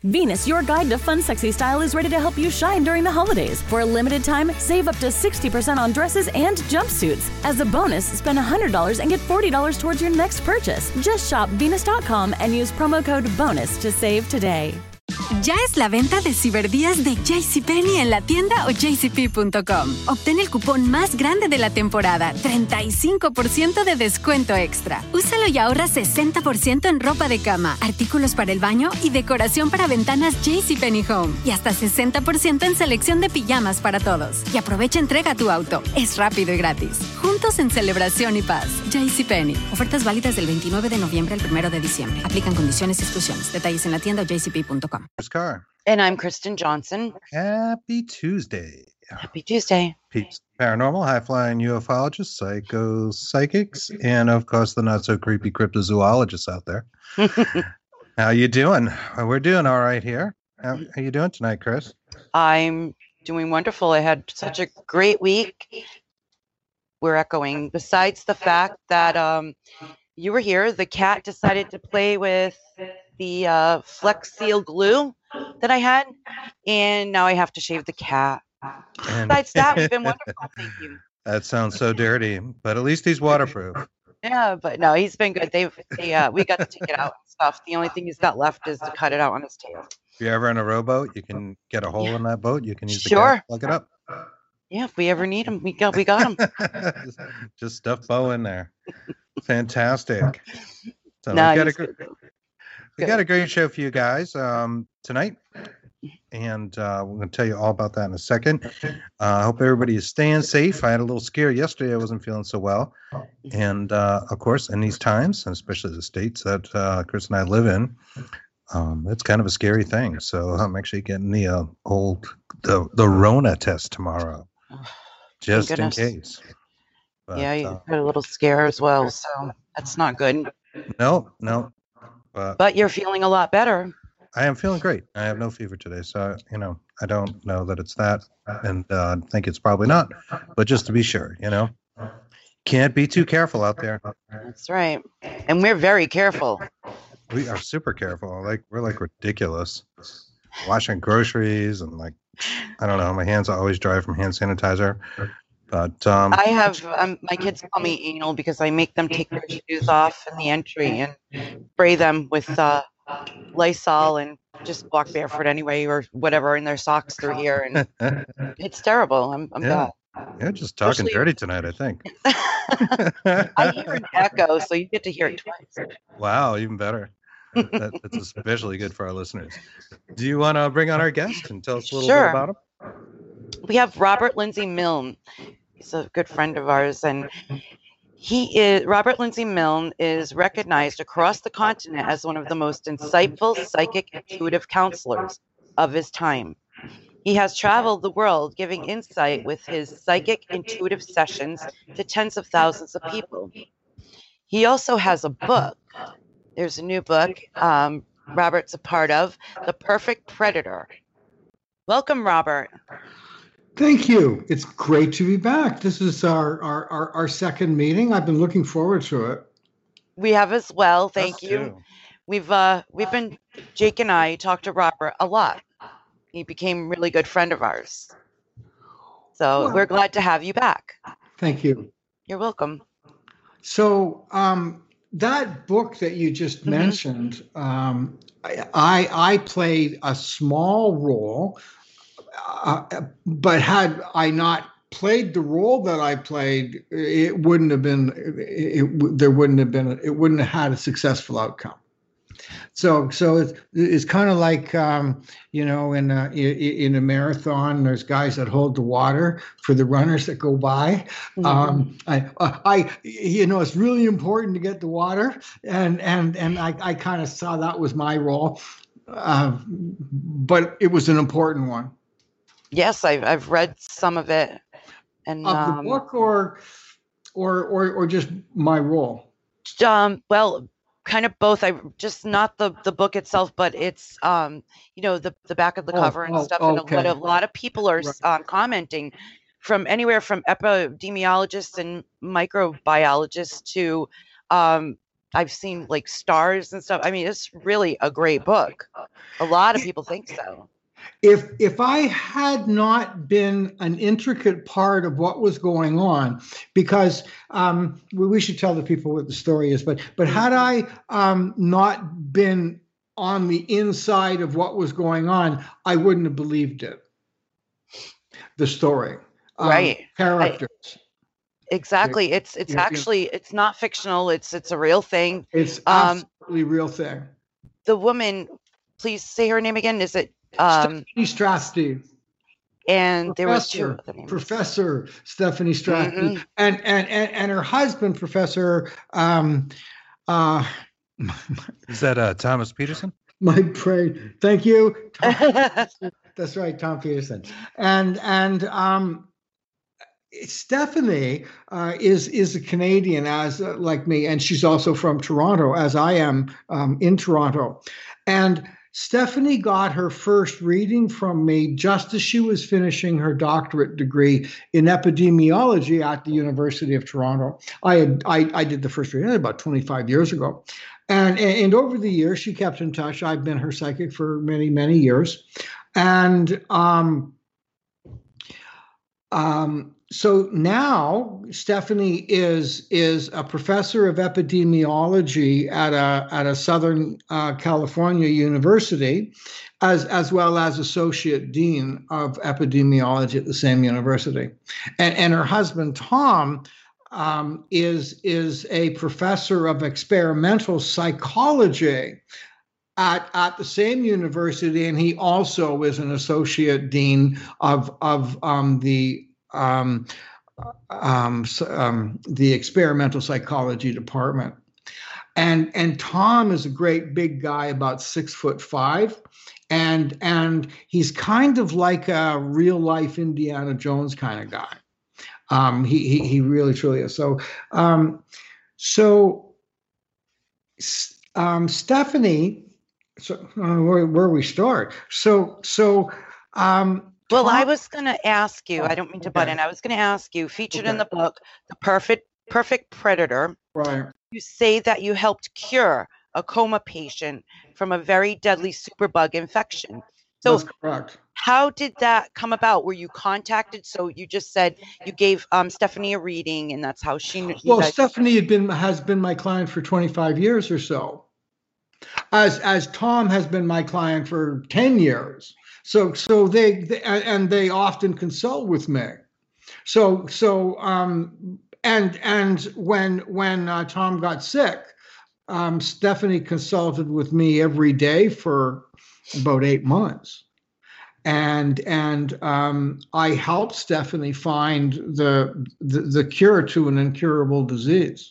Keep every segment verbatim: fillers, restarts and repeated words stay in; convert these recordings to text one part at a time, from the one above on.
Venus, your guide to fun, sexy style, is ready to help you shine during the holidays. For a limited time, save up to sixty percent on dresses and jumpsuits. As a bonus, spend one hundred dollars and get forty dollars towards your next purchase. Just shop Venus dot com and use promo code BONUS to save today. Ya es la venta de Ciberdías de JCPenney en la tienda o j c p punto com. Obtén el cupón más grande de la temporada, treinta y cinco por ciento de descuento extra. Úsalo y ahorra sesenta por ciento en ropa de cama, artículos para el baño y decoración para ventanas JCPenney Home. Y hasta sesenta por ciento en selección de pijamas para todos. Y aprovecha entrega a tu auto. Es rápido y gratis. Juntos en celebración y paz. JCPenney. Ofertas válidas del veintinueve de noviembre al primero de diciembre. Aplican condiciones y exclusiones. Detalles en la tienda o j c p punto com. Chris Carr. And I'm Kristen Johnson. Happy Tuesday. Happy Tuesday. Peeps, paranormal, high-flying ufologists, psycho psychics, and of course the not-so-creepy cryptozoologists out there. How you doing? We're doing all right here. How are you doing tonight, Chris? I'm doing wonderful. I had such a great week. We're echoing. Besides the fact that um, you were here, the cat decided to play with the uh, Flex Seal glue that I had, and now I have to shave the cat. And Besides that, we've been wonderful. Thank you. That sounds so dirty, but at least he's waterproof. Yeah, but no, he's been good. They've, they, uh, we got to take it out and stuff. The only thing he's got left is to cut it out on his tail. If you're ever in a rowboat, you can get a hole Yeah. in that boat. You can use the Sure. cat to plug it up. Yeah, if we ever need him, we got, we got him. just, just stuff Bo in there. Fantastic. So No, we got a he's gr- good. we got a great show for you guys um, tonight, and uh, we're going to tell you all about that in a second. Uh, I hope everybody is staying safe. I had a little scare yesterday. I wasn't feeling so well, and uh, of course, in these times, and especially the states that uh, Chris and I live in, um, it's kind of a scary thing. So I'm actually getting the uh, old the the Rona test tomorrow, just in goodness. case. But, Yeah, you uh, had a little scare as well, so that's not good. no, no. But But you're feeling a lot better. I am feeling great. I have no fever today, so you know I don't know that it's that, and uh, think it's probably not. But just to be sure, you know, can't be too careful out there. That's right. And we're very careful. We are super careful. Like we're like ridiculous. Washing groceries and like I don't know. My hands are always dry from hand sanitizer. But um, I have um, my kids call me anal because I make them take their shoes off in the entry and spray them with uh, Lysol and just walk barefoot anyway or whatever in their socks through here, and it's terrible. I'm I'm Yeah. bad. you're just talking Especially- dirty tonight, I think. I hear an echo, so you get to hear it twice. Wow, even better. That, that's especially good for our listeners. Do you want to bring on our guest and tell us a little Sure. bit about him? We have Robert Lindsay Milne. He's a good friend of ours, and he is Robert Lindsay Milne is recognized across the continent as one of the most insightful psychic intuitive counselors of his time. He has traveled the world giving insight with his psychic intuitive sessions to tens of thousands of people. He also has a book. There's a new book um, Robert's a part of, The Perfect Predator. Welcome, Robert. Thank you. It's great to be back. This is our, our, our, our second meeting. I've been looking forward to it. We have as well. Thank Us you. too. We've uh we've been Jake and I talked to Robert a lot. He became a really good friend of ours. So Well- we're glad to have you back. Thank you. You're welcome. So um, that book that you just Mhm. mentioned, um, I, I I played a small role, uh, but had I not played the role that I played, it wouldn't have been. It, it, there wouldn't have been. It wouldn't have had a successful outcome. So, so it's, it's kind of like, um, you know, in a, in a marathon, there's guys that hold the water for the runners that go by. Um, I, I, you know, it's really important to get the water, and and and I, I kind of saw that was my role, uh, but it was an important one. Yes, I've I've read some of it. And Of the um, book, or, or, or, or just my role. um well kind of both. I just not the the book itself, but it's um you know the the back of the Oh, cover and oh, stuff. And a okay. lot of, a lot of people are Right. um, commenting from anywhere from epidemiologists and microbiologists to um I've seen like stars and stuff. I mean, it's really a great book. A lot of people think so. If if I had not been an intricate part of what was going on, because um, we, we should tell the people what the story is, but but had I um, not been on the inside of what was going on, I wouldn't have believed it. The story, um, right? Characters. I, exactly. It's it's yeah, actually it's not fictional. It's it's a real thing. It's absolutely um, real thing. The woman, please say her name again. Is it? Um, Stephanie Strasti. And Professor, there was two other names. Professor Stephanie Strasti, mm-hmm. and, and and and her husband, Professor. Um, uh, Is that uh, Thomas Peterson? My brain. Thank you. Tom, that's right, Tom Peterson. And and um, Stephanie uh, is is a Canadian, as uh, like me, and she's also from Toronto, as I am um, in Toronto, and. Stephanie got her first reading from me just as she was finishing her doctorate degree in epidemiology at the University of Toronto. I had I, I did the first reading about twenty-five years ago. And, and over the years, she kept in touch. I've been her psychic for many, many years. And um, um, so now Stephanie is is a professor of epidemiology at a at a Southern uh, California university, as as well as associate dean of epidemiology at the same university, and and her husband Tom um, is is a professor of experimental psychology at at the same university, and he also is an associate dean of of um, the Um, um, um, the experimental psychology department. And and Tom is a great big guy, about six foot five. And, and he's kind of like a real life Indiana Jones kind of guy. Um, he, he, he really, truly is. So, um, so um, Stephanie, so uh, where, where we start. So, so, um, Well, I was going to ask you, I don't mean to butt in, I was going to ask you, featured okay. in the book, The Perfect Perfect Predator, right? You say that you helped cure a coma patient from a very deadly superbug infection. So that's correct. How did that come about? Were you contacted? So you just said you gave um, Stephanie a reading, and that's how she knew. Well, guys- Stephanie had been has been my client for twenty-five years or so, as as Tom has been my client for ten years. So, so they, they and they often consult with me. So, so um, and and when when uh, Tom got sick, um, Stephanie consulted with me every day for about eight months, and and um, I helped Stephanie find the, the the cure to an incurable disease,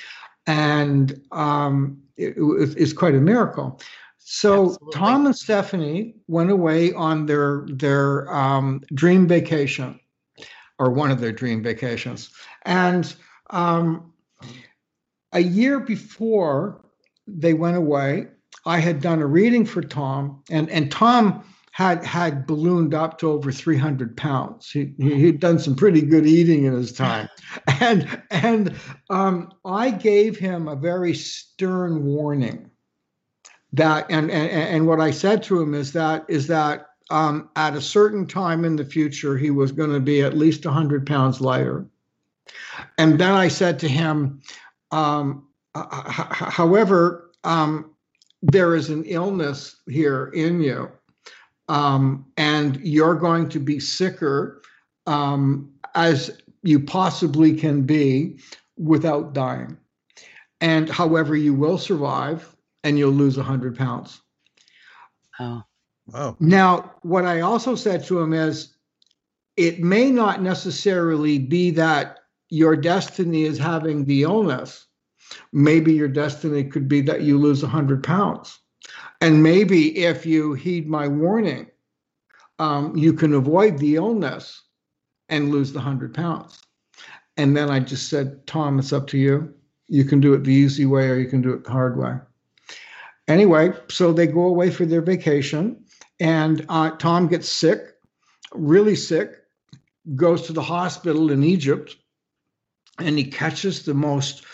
and um, it, it's quite a miracle. So Absolutely. Tom and Stephanie went away on their their um, dream vacation, or one of their dream vacations. And um, a year before they went away, I had done a reading for Tom, and, and Tom had had ballooned up to over three hundred pounds. He, he'd done some pretty good eating in his time. And, and um, I gave him a very stern warning. That and, and and what I said to him is that is that um, at a certain time in the future he was going to be at least one hundred pounds lighter, and then I said to him, um, h- however, um, there is an illness here in you, um, and you're going to be sicker um, as you possibly can be without dying, and however you will survive. And you'll lose one hundred pounds. Oh. Oh. Now, what I also said to him is, it may not necessarily be that your destiny is having the illness. Maybe your destiny could be that you lose one hundred pounds. And maybe if you heed my warning, um, you can avoid the illness and lose the one hundred pounds. And then I just said, Tom, it's up to you. You can do it the easy way or you can do it the hard way. Anyway, so they go away for their vacation, and uh, Tom gets sick, really sick, goes to the hospital in Egypt, and he catches the most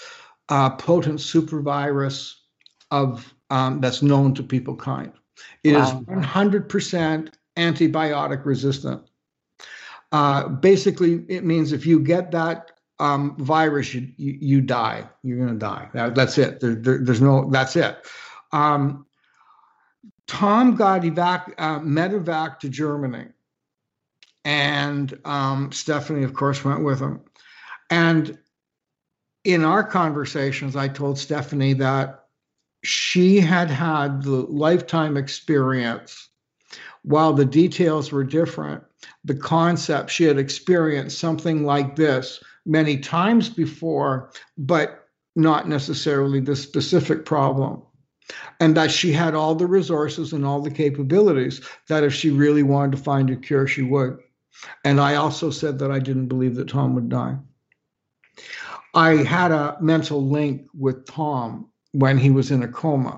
uh, potent supervirus of um, that's known to peoplekind. It wow. is one hundred percent antibiotic resistant. Uh, basically, it means if you get that um, virus, you, you, you die. You're going to die. That, that's it. There, there, there's no, that's it. Um, Tom got evac, uh, medevac to Germany. And um, Stephanie, of course, went with him. And in our conversations, I told Stephanie that she had had the lifetime experience. While the details were different, the concept, she had experienced something like this many times before, but not necessarily the specific problem. And that she had all the resources and all the capabilities that if she really wanted to find a cure, she would. And I also said that I didn't believe that Tom would die. I had a mental link with Tom when he was in a coma.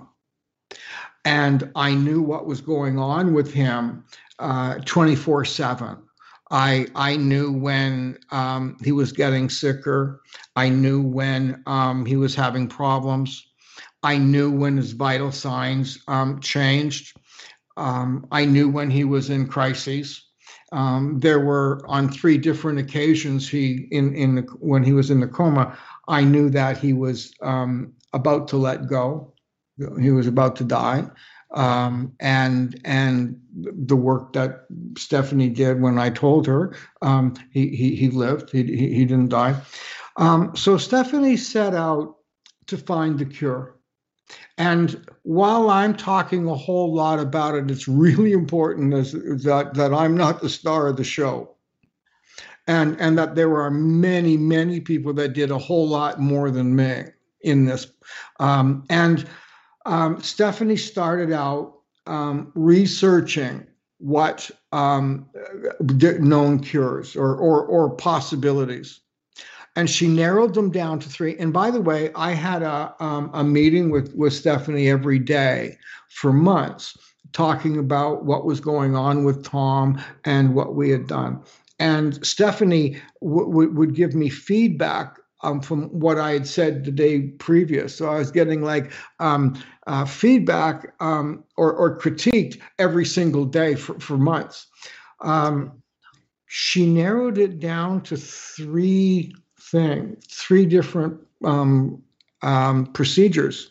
And I knew what was going on with him uh, twenty-four seven. I I knew when um, he was getting sicker. I knew when um, he was having problems. I knew when his vital signs um, changed. Um, I knew when he was in crises. Um, there were on three different occasions he in in the, when he was in the coma. I knew that he was um, about to let go. He was about to die, um, and and the work that Stephanie did when I told her um, he, he he lived. He he, he didn't die. Um, so Stephanie set out to find the cure. And while I'm talking a whole lot about it, it's really important as, that, that I'm not the star of the show. And, and that there are many, many people that did a whole lot more than me in this. Um, and um, Stephanie started out um, researching what um, known cures or, or, or possibilities. And she narrowed them down to three. And by the way, I had a um, a meeting with, with Stephanie every day for months, talking about what was going on with Tom and what we had done. And Stephanie w- w- would give me feedback um, from what I had said the day previous. So I was getting like um, uh, feedback um, or, or critiqued every single day for, for months. Um, she narrowed it down to three thing, three different um, um, procedures.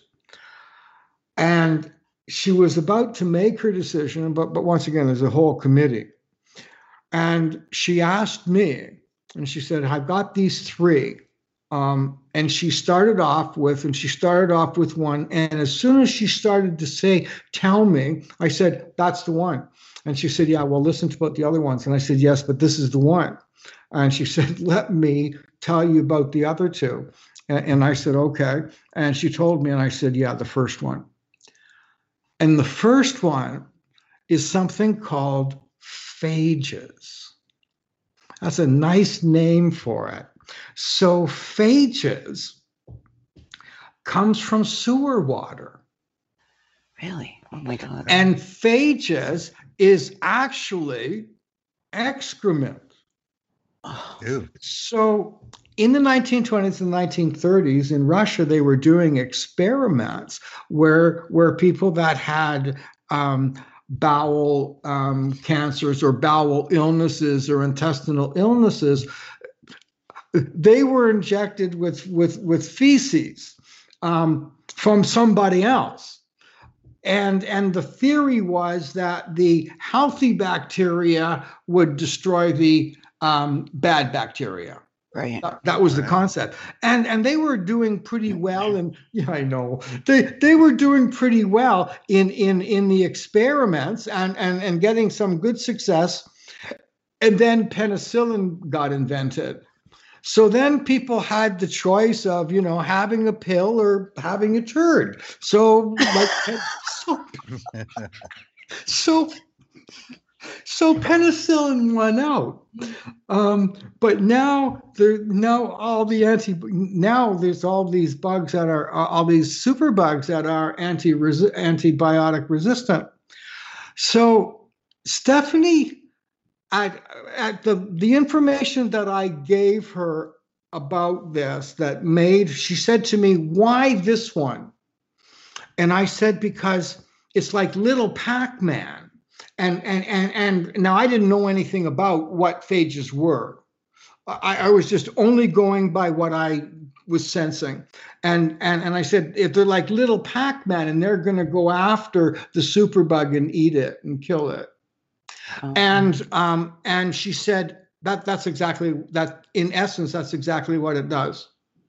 And she was about to make her decision, but, but once again, there's a whole committee. And she asked me, and she said, I've got these three. Um, and she started off with, and she started off with one. And as soon as she started to say, tell me, I said, that's the one. And she said, yeah, well, listen to about the other ones. And I said, yes, but this is the one. And she said, let me tell you about the other two. And, and I said, okay. And she told me, and I said, yeah, the first one. And the first one is something called phages. That's a nice name for it. So phages comes from sewer water. Really? Oh my God. And phages is actually excrement. Ew. So in the nineteen twenties and nineteen thirties in Russia, they were doing experiments where where people that had um, bowel um, cancers or bowel illnesses or intestinal illnesses, they were injected with with with feces um, from somebody else. And, and the theory was that the healthy bacteria would destroy the um, bad bacteria. Right. That, that was the concept. And and they were doing pretty well. And yeah, I know. They they were doing pretty well in in, in the experiments and, and, and getting some good success. And then penicillin got invented. So then people had the choice of, you know, having a pill or having a turd. So like so, so so penicillin won out. Um, but now there now all the anti now there's all these bugs that are all these super bugs that are anti antibiotic resistant. So Stephanie, at, at the the information that I gave her about this that made, she said to me, why this one? And I said, because it's like little Pac-Man. And, and, and, and now I didn't know anything about what phages were. I, I was just only going by what I was sensing. And, and, and I said, if they're like little Pac-Man and they're going to go after the superbug and eat it and kill it. Oh. And, um, and she said that that's exactly that. In essence, that's exactly what it does.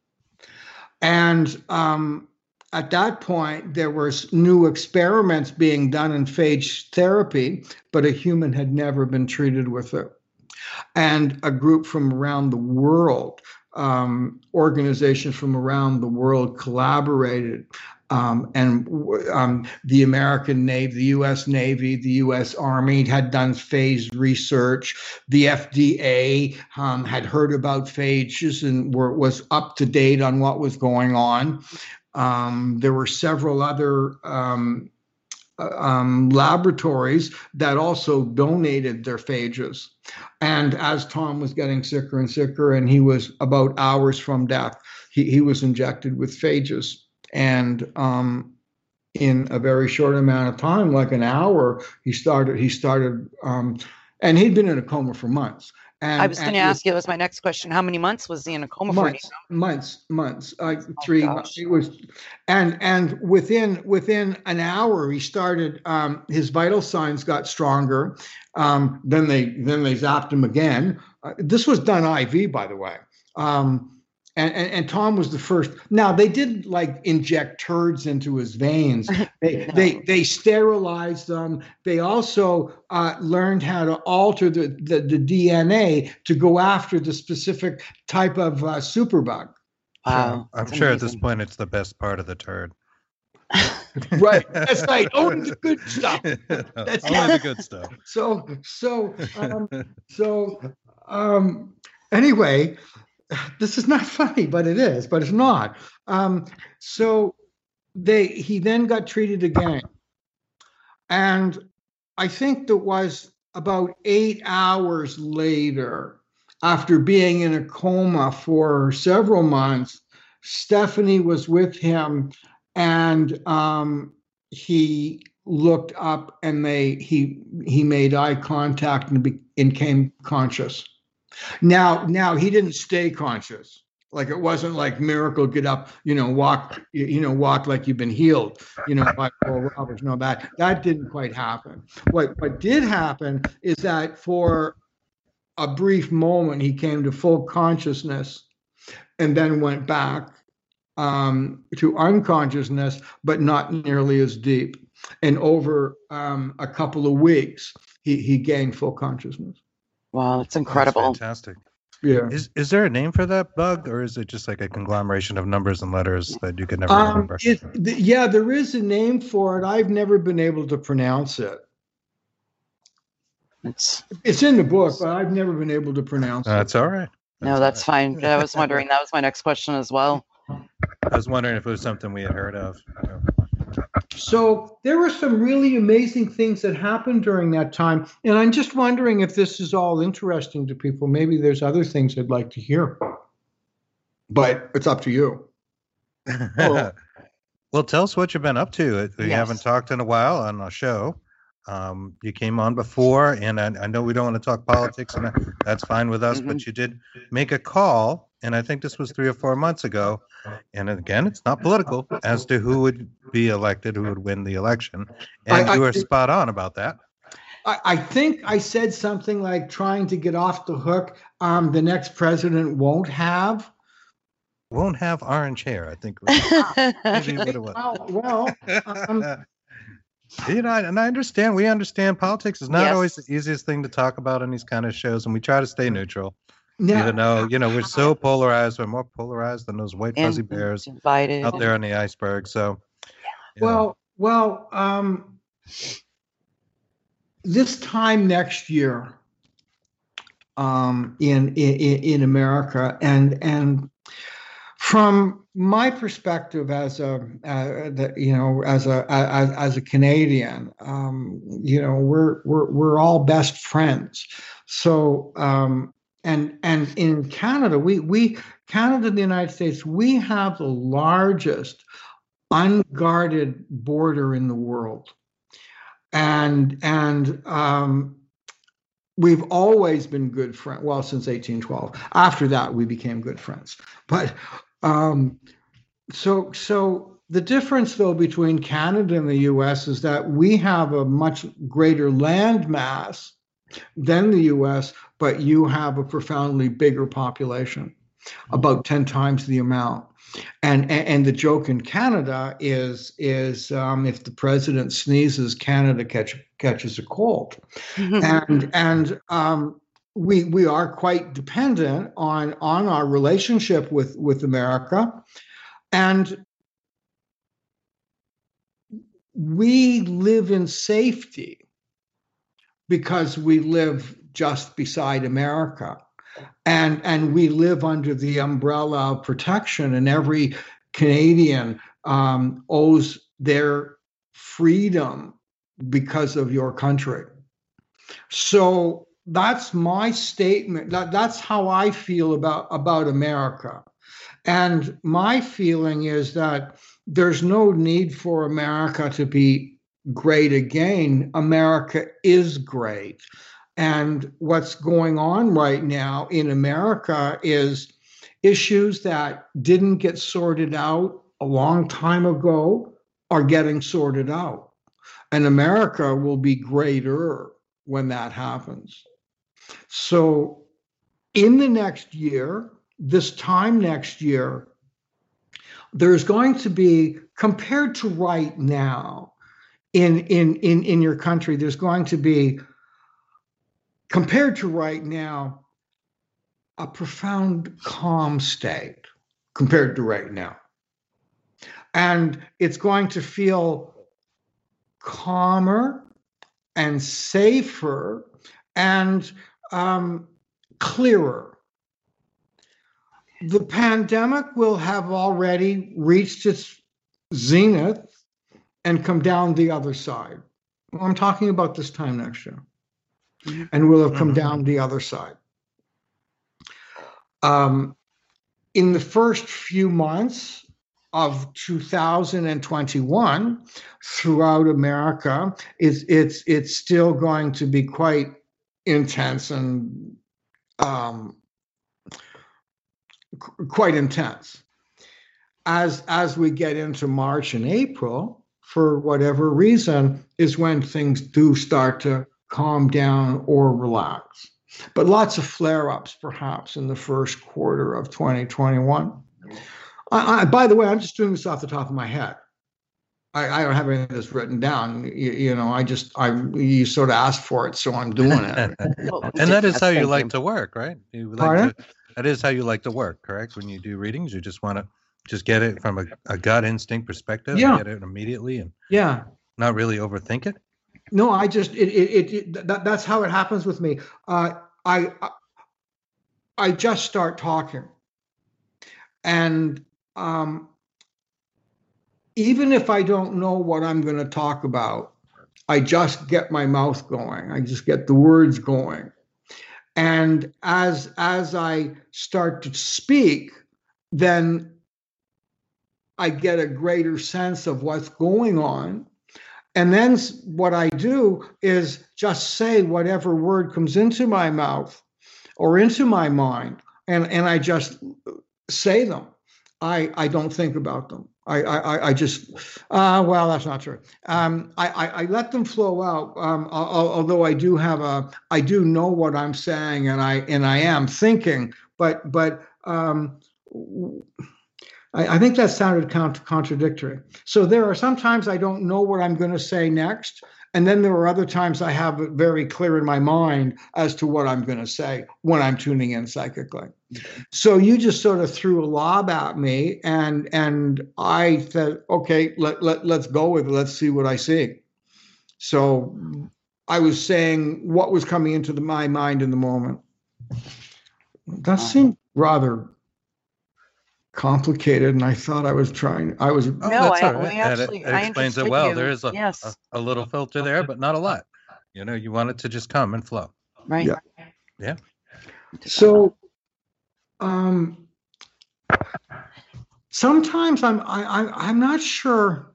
And, um, at that point, there were new experiments being done in phage therapy, but a human had never been treated with it. And a group from around the world, um, organizations from around the world collaborated. Um, and um, the American Navy, the U S Navy, the U S Army had done phage research. The F D A um, had heard about phages and were, was up to date on what was going on. Um, there were several other um, um, laboratories that also donated their phages. And as Tom was getting sicker and sicker, and he was about hours from death, he, he was injected with phages. And um, in a very short amount of time, like an hour, he started, he started, um, and he'd been in a coma for months. And, I was going to ask you, that was my next question. How many months was he in a coma months, for? Months, months, uh, three oh, months. It was, and and within within an hour, he started. Um, his vital signs got stronger. Um, then they then they zapped him again. Uh, this was done I V, by the way. Um, And, and and Tom was the first. Now they didn't like inject turds into his veins. They no. they they sterilized them. They also uh, learned how to alter the, the the D N A to go after the specific type of uh, superbug. Wow, I'm sure amazing. At this point it's the best part of the turd. Right, that's right. Only the good stuff. That's only the good stuff. So so um, so um, anyway. This is not funny, but it is, but it's not. Um, so they he then got treated again. And I think that was about eight hours later, after being in a coma for several months, Stephanie was with him, and um, he looked up and they he he made eye contact and, be, and became conscious. Now, now he didn't stay conscious. Like it wasn't like miracle, get up, you know, walk, you know, walk like you've been healed, you know, by Paul Roberts. No, that that didn't quite happen. What what did happen is that for a brief moment he came to full consciousness, and then went back um, to unconsciousness, but not nearly as deep. And over um, a couple of weeks, he he gained full consciousness. Wow, it's incredible. That's fantastic. Yeah. Is is there a name for that bug, or is it just like a conglomeration of numbers and letters that you could never um, remember? It, th- yeah, there is a name for it. I've never been able to pronounce it. It's it's in the book, but I've never been able to pronounce uh, it. That's all right. That's no, that's all right. fine. I was wondering. That was my next question as well. I was wondering if it was something we had heard of. You know. So there were some really amazing things that happened during that time. And I'm just wondering if this is all interesting to people. Maybe there's other things they'd like to hear. But it's up to you. Oh. Well, tell us what you've been up to. We Yes. haven't talked in a while on our show. Um, you came on before, and I, I know we don't want to talk politics, and that's fine with us, mm-hmm. but you did make a call, and I think this was three or four months ago. And again, it's not political, as to who would be elected, who would win the election. And I, you were I, spot on about that. I, I think I said something like trying to get off the hook. Um, the next president won't have. Won't have orange hair, I think. Maybe what it was. Well, well um, you know, and I understand. We understand politics is not Yes. always the easiest thing to talk about in these kind of shows, and we try to stay neutral. now, Even though, you know, we're so polarized, we're more polarized than those white fuzzy And bears divided. out there on the iceberg. So, you know. well, well, um, this time next year, um, in in in America, and and from my perspective as a uh, the, you know as a as, as a Canadian, um, you know we're we're we're all best friends. So um, And and in Canada, we we Canada and the United States, we have the largest unguarded border in the world, and and um, we've always been good friends. Well, since eighteen twelve. After that, we became good friends. But um, so so the difference, though, between Canada and the U S is that we have a much greater land mass than the U S, but you have a profoundly bigger population, about ten times the amount. And and, and the joke in Canada is is um, if the president sneezes, Canada catch, catches a cold, and and um, we we are quite dependent on on our relationship with with America, and we live in safety because we live just beside America, and and we live under the umbrella of protection, and every Canadian um, owes their freedom because of your country. So that's my statement. That, that's how I feel about, about America. And my feeling is that there's no need for America to be great again. America is great. And what's going on right now in America is issues that didn't get sorted out a long time ago are getting sorted out. And America will be greater when that happens. So in the next year, this time next year, there's going to be, compared to right now, in, in, in, in your country, there's going to be, compared to right now, a profound calm state compared to right now. And it's going to feel calmer and safer and um, clearer. The pandemic will have already reached its zenith and come down the other side. I'm talking about this time next year. And will have come down the other side. Um, in the first few months of two thousand twenty-one, throughout America, it's it's it's still going to be quite intense and um, qu- quite intense. As as we get into March and April, for whatever reason, is when things do start to calm down or relax. But lots of flare-ups, perhaps, in the first quarter of twenty twenty-one. I, I, by the way, I'm just doing this off the top of my head. I, I don't have anything that's written down. You, you know, I just, I you sort of asked for it, so I'm doing it. And that is how you like to work, right? You like Pardon? to, that is how you like to work, correct? When you do readings, you just want to just get it from a, a gut instinct perspective, Yeah. and get it immediately, and Yeah. not really overthink it. No, I just it it, it, it that, that's how it happens with me. Uh, I I just start talking, and um, even if I don't know what I'm going to talk about, I just get my mouth going. I just get the words going, and as as I start to speak, then I get a greater sense of what's going on. And then what I do is just say whatever word comes into my mouth or into my mind, and, and I just say them. I, I don't think about them. I I, I just, uh, well, that's not true. Um, I, I, I let them flow out. Um, although I do have a, I do know what I'm saying, and I and I am thinking, but but. Um, I think that sounded contradictory. So there are sometimes I don't know what I'm going to say next. And then there are other times I have it very clear in my mind as to what I'm going to say when I'm tuning in psychically. Okay. So you just sort of threw a lob at me, and and I said, okay, let, let, let's go with it. Let's see what I see. So I was saying what was coming into the, my mind in the moment. That seemed rather complicated, and I thought I was trying. I was. Oh, No, that's I- all right. we That- actually- that I explains it understood well. you. There is a, Yes. a a little filter there, but not a lot. You know, you want it to just come and flow. Right. Yeah. Yeah. So, um, sometimes I'm I, I I'm not sure.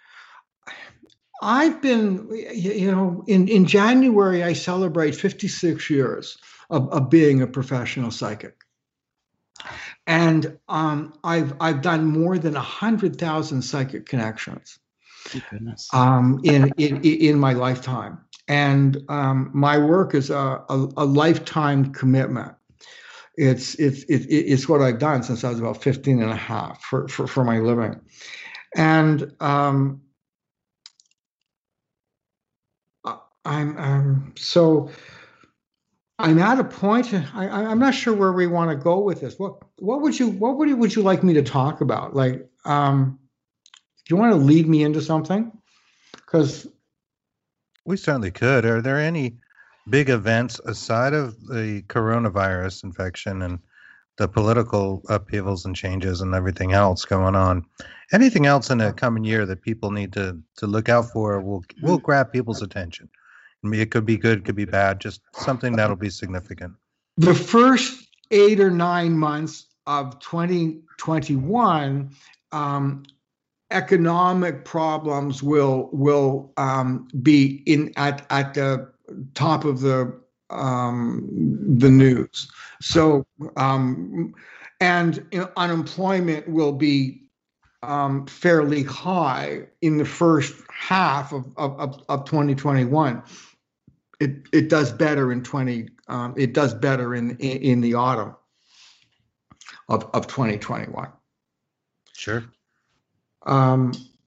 I've been, you know, in, in January, I celebrate fifty-six years of, of being a professional psychic. And um, I've I've done more than one hundred thousand psychic connections um, in, in, in my lifetime. And um, my work is a, a, a lifetime commitment. It's, it's, it, it's what I've done since I was about fifteen and a half for, for, for my living. And um, I'm um, so I'm at a point. I, I'm not sure where we want to go with this. What what would you what would you, would you like me to talk about? Like, um, do you want to lead me into something? Because we certainly could. Are there any big events aside of the coronavirus infection and the political upheavals and changes and everything else going on? Anything else in the coming year that people need to to look out for will will grab people's attention? I mean, it could be good, could be bad, just something that'll be significant. The first eight or nine months of twenty twenty-one, um, economic problems will will um, be in at at the top of the um, the news. So, um, and you know, unemployment will be um, fairly high in the first half of of, of twenty twenty-one. It it does better in twenty. Um, it does better in, in in the autumn of of twenty twenty-one. Sure. Um,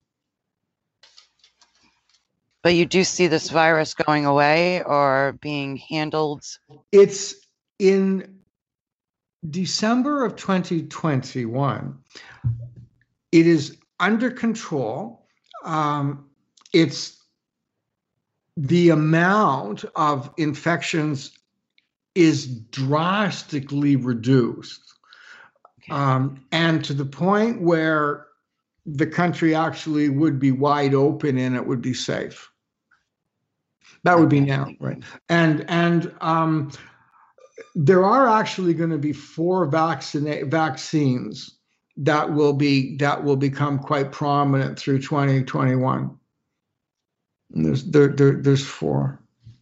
but you do see this virus going away or being handled? It's in December of twenty twenty-one. It is under control. Um, it's the amount of infections is drastically reduced, okay. um, and to the point where the country actually would be wide open and it would be safe. That would be now, right? And and um, there are actually going to be four vaccina- vaccines that will be that will become quite prominent through twenty twenty-one. There's there, there there's four.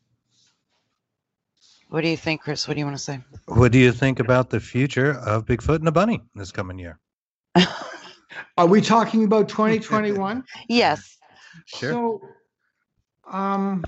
What do you think, Chris? What do you want to say? What do you think about the future of Bigfoot and the Bunny this coming year? Are we talking about twenty twenty-one? Yes. Sure. So, um,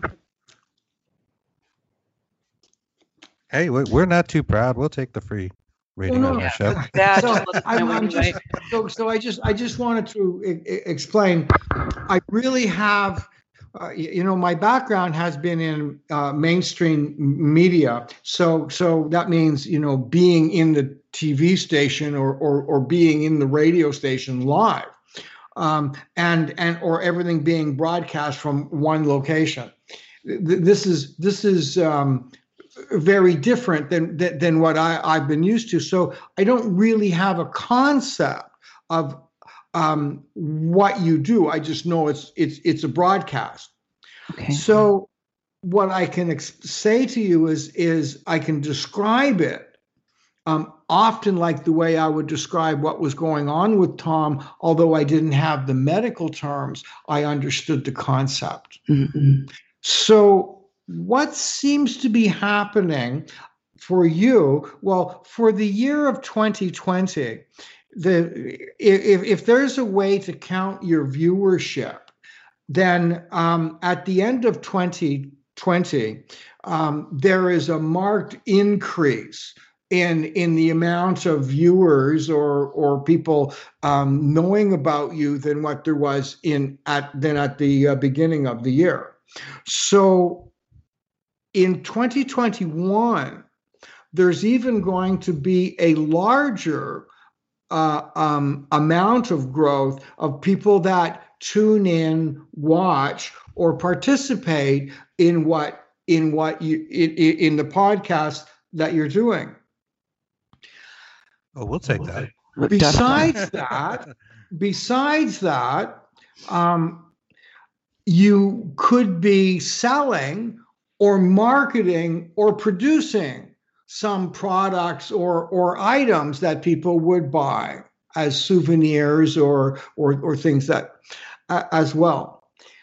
hey, we're not too proud. We'll take the free rating no, on the show. Yeah, so, just I'm, I'm just, so, so I just I just wanted to I- I explain. I really have. Uh, you know, my background has been in uh, mainstream media, so so that means you know being in the T V station or or, or being in the radio station live, um, and and or everything being broadcast from one location. This is this is um, very different than than, than what I, I've been used to. So I don't really have a concept of Um, what you do. I just know it's it's it's a broadcast. Okay. So what I can ex- say to you is is I can describe it um, often like the way I would describe what was going on with Tom. Although I didn't have the medical terms, I understood the concept. Mm-hmm. So what seems to be happening for you? Well, for the year of twenty twenty. The if if there's a way to count your viewership, then um, at the end of twenty twenty, um, there is a marked increase in in the amount of viewers or or people um, knowing about you than what there was in at than at the uh, beginning of the year. So in twenty twenty-one, there's even going to be a larger Uh, um, amount of growth of people that tune in, watch, or participate in what in what you in, in the podcast that you're doing. Oh, we'll take that. Besides that, besides that, um, you could be selling or marketing or producing some products or or items that people would buy as souvenirs or or or things that uh, as well.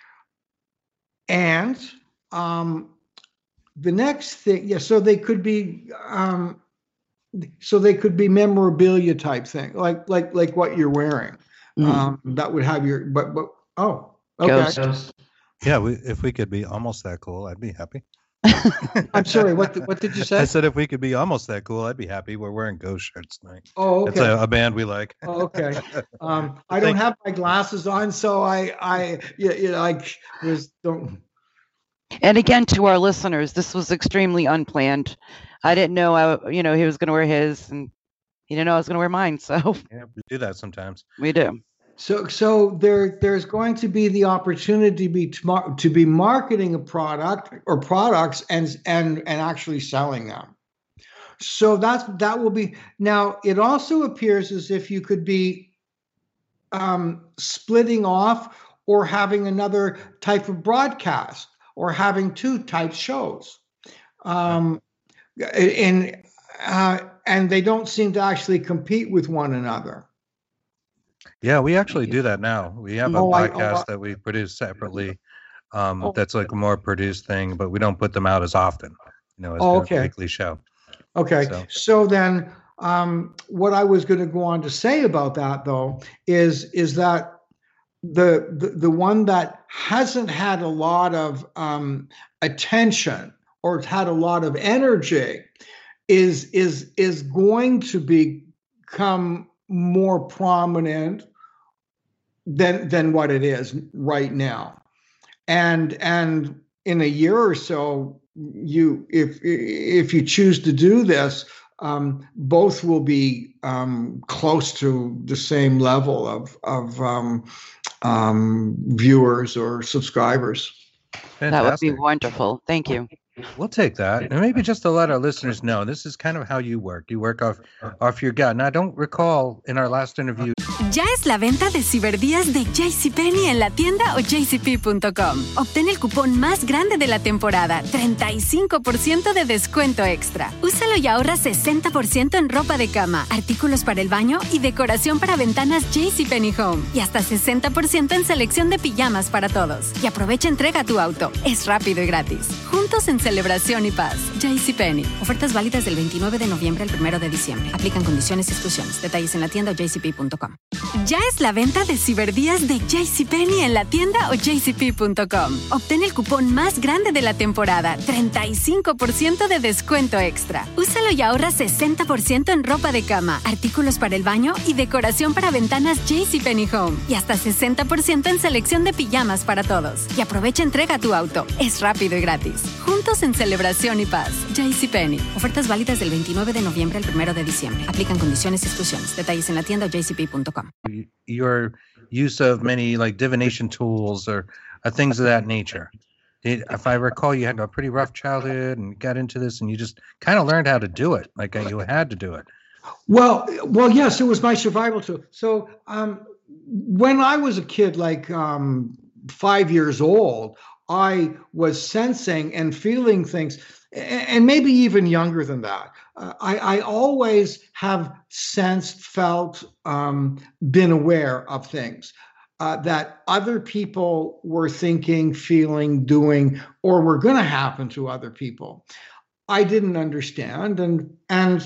And um, the next thing, yeah, so they could be um, so they could be memorabilia type thing, like like like what you're wearing. Mm. Um, that would have your but but oh okay. Ghost. Yeah, we, if we could be almost that cool, I'd be happy. I'm sorry. What what did you say? I said if we could be almost that cool, I'd be happy. We're wearing Ghost shirts tonight. Oh, okay. It's a, a band we like. Oh, okay. Um, I don't have my glasses on, so I I you, you know, I was don't. And again, to our listeners, this was extremely unplanned. I didn't know I you know he was going to wear his, and he didn't know I was going to wear mine. So yeah, we do that sometimes. We do. So, so there, there's going to be the opportunity to be to, to be marketing a product or products and and and actually selling them. So that's that will be now. It also appears as if you could be um, splitting off or having another type of broadcast or having two type shows, um, and uh, and they don't seem to actually compete with one another. Yeah, we actually do that now. We have a Oh, I- podcast oh, I- that we produce separately. Um, Oh. that's like a more produced thing, but we don't put them out as often. You know, as Oh, a okay. weekly show. Okay, So- so then um, what I was going to go on to say about that, though, is is that the the, the one that hasn't had a lot of um, attention or it's had a lot of energy is is is going to become more prominent than than what it is right now, and and in a year or so, you if if you choose to do this, um, both will be um, close to the same level of of um, um, viewers or subscribers. That would be Fantastic. wonderful. Thank you. We'll take that. And maybe just to let our listeners know, this is kind of how you work. You work off off your gut. And I don't recall in our last interview. Ya es la venta de Ciberdías de JCPenney en la tienda o j c p punto com. Obtén el cupón más grande de la temporada, treinta y cinco por ciento de descuento extra. Úsalo y ahorra sesenta por ciento en ropa de cama, artículos para el baño y decoración para ventanas JCPenney Home. Y hasta sesenta por ciento en selección de pijamas para todos. Y aprovecha entrega a tu auto. Es rápido y gratis. Juntos en celebración y paz. JCPenney. Ofertas válidas del veintinueve de noviembre al primero de diciembre. Aplican condiciones y exclusiones. Detalles en la tienda o j c p punto com. Ya es la venta de Ciberdías de JCPenney en la tienda o j c p punto com. Obtén el cupón más grande de la temporada, treinta y cinco por ciento de descuento extra. Úsalo y ahorra sesenta por ciento en ropa de cama, artículos para el baño y decoración para ventanas JCPenney Home. Y hasta sesenta por ciento en selección de pijamas para todos. Y aprovecha entrega a tu auto. Es rápido y gratis. Juntos en celebración y paz. JCPenney. Ofertas válidas del veintinueve de noviembre al primero de diciembre. Aplican condiciones y exclusiones. Detalles en la tienda o j c p punto com. Your use of many like divination tools or uh, things of that nature. Did, if I recall, you had a pretty rough childhood and got into this, and you just kind of learned how to do it. Like uh, you had to do it. Well, well, yes, it was my survival tool. So um, when I was a kid, like um, five years old, I was sensing and feeling things, and maybe even younger than that. Uh, I, I always have sensed, felt, um, been aware of things uh, that other people were thinking, feeling, doing, or were going to happen to other people. I didn't understand, and and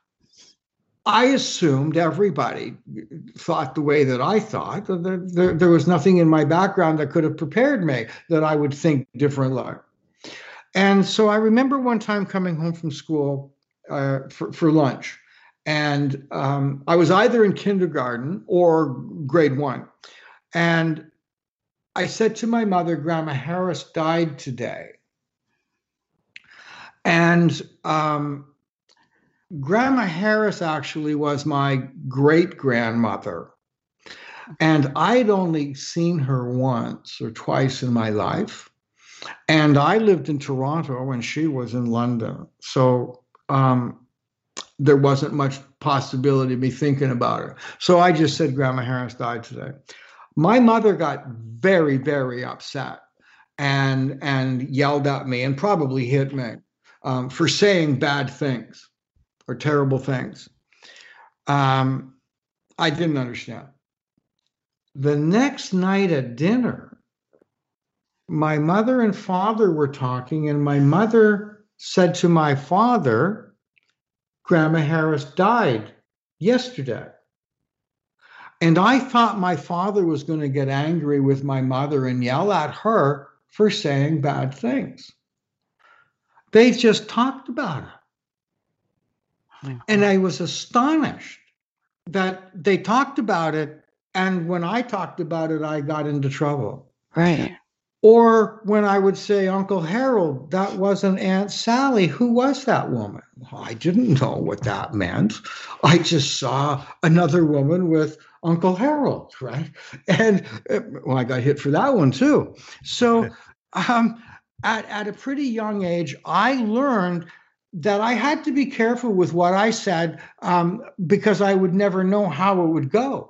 I assumed everybody thought the way that I thought. There, there, there was nothing in my background that could have prepared me that I would think differently. And so I remember one time coming home from school uh, for, for lunch, and um, I was either in kindergarten or grade one. And I said to my mother, Grandma Harris died today. And um, Grandma Harris actually was my great-grandmother. And I'd only seen her once or twice in my life. And I lived in Toronto when she was in London. So um, there wasn't much possibility of me thinking about her. So I just said, Grandma Harris died today. My mother got very, very upset and, and yelled at me and probably hit me. um, for saying bad things or terrible things. Um, I didn't understand. The next night at dinner, my mother and father were talking, and my mother said to my father, Grandma Harris died yesterday. And I thought my father was going to get angry with my mother and yell at her for saying bad things. They just talked about it. Mm-hmm. And I was astonished that they talked about it. And when I talked about it, I got into trouble. Right. Or when I would say, Uncle Harold, that wasn't Aunt Sally. Who was that woman? Well, I didn't know what that meant. I just saw another woman with Uncle Harold, right? And well, I got hit for that one too. So um, at, at a pretty young age, I learned that I had to be careful with what I said um, because I would never know how it would go.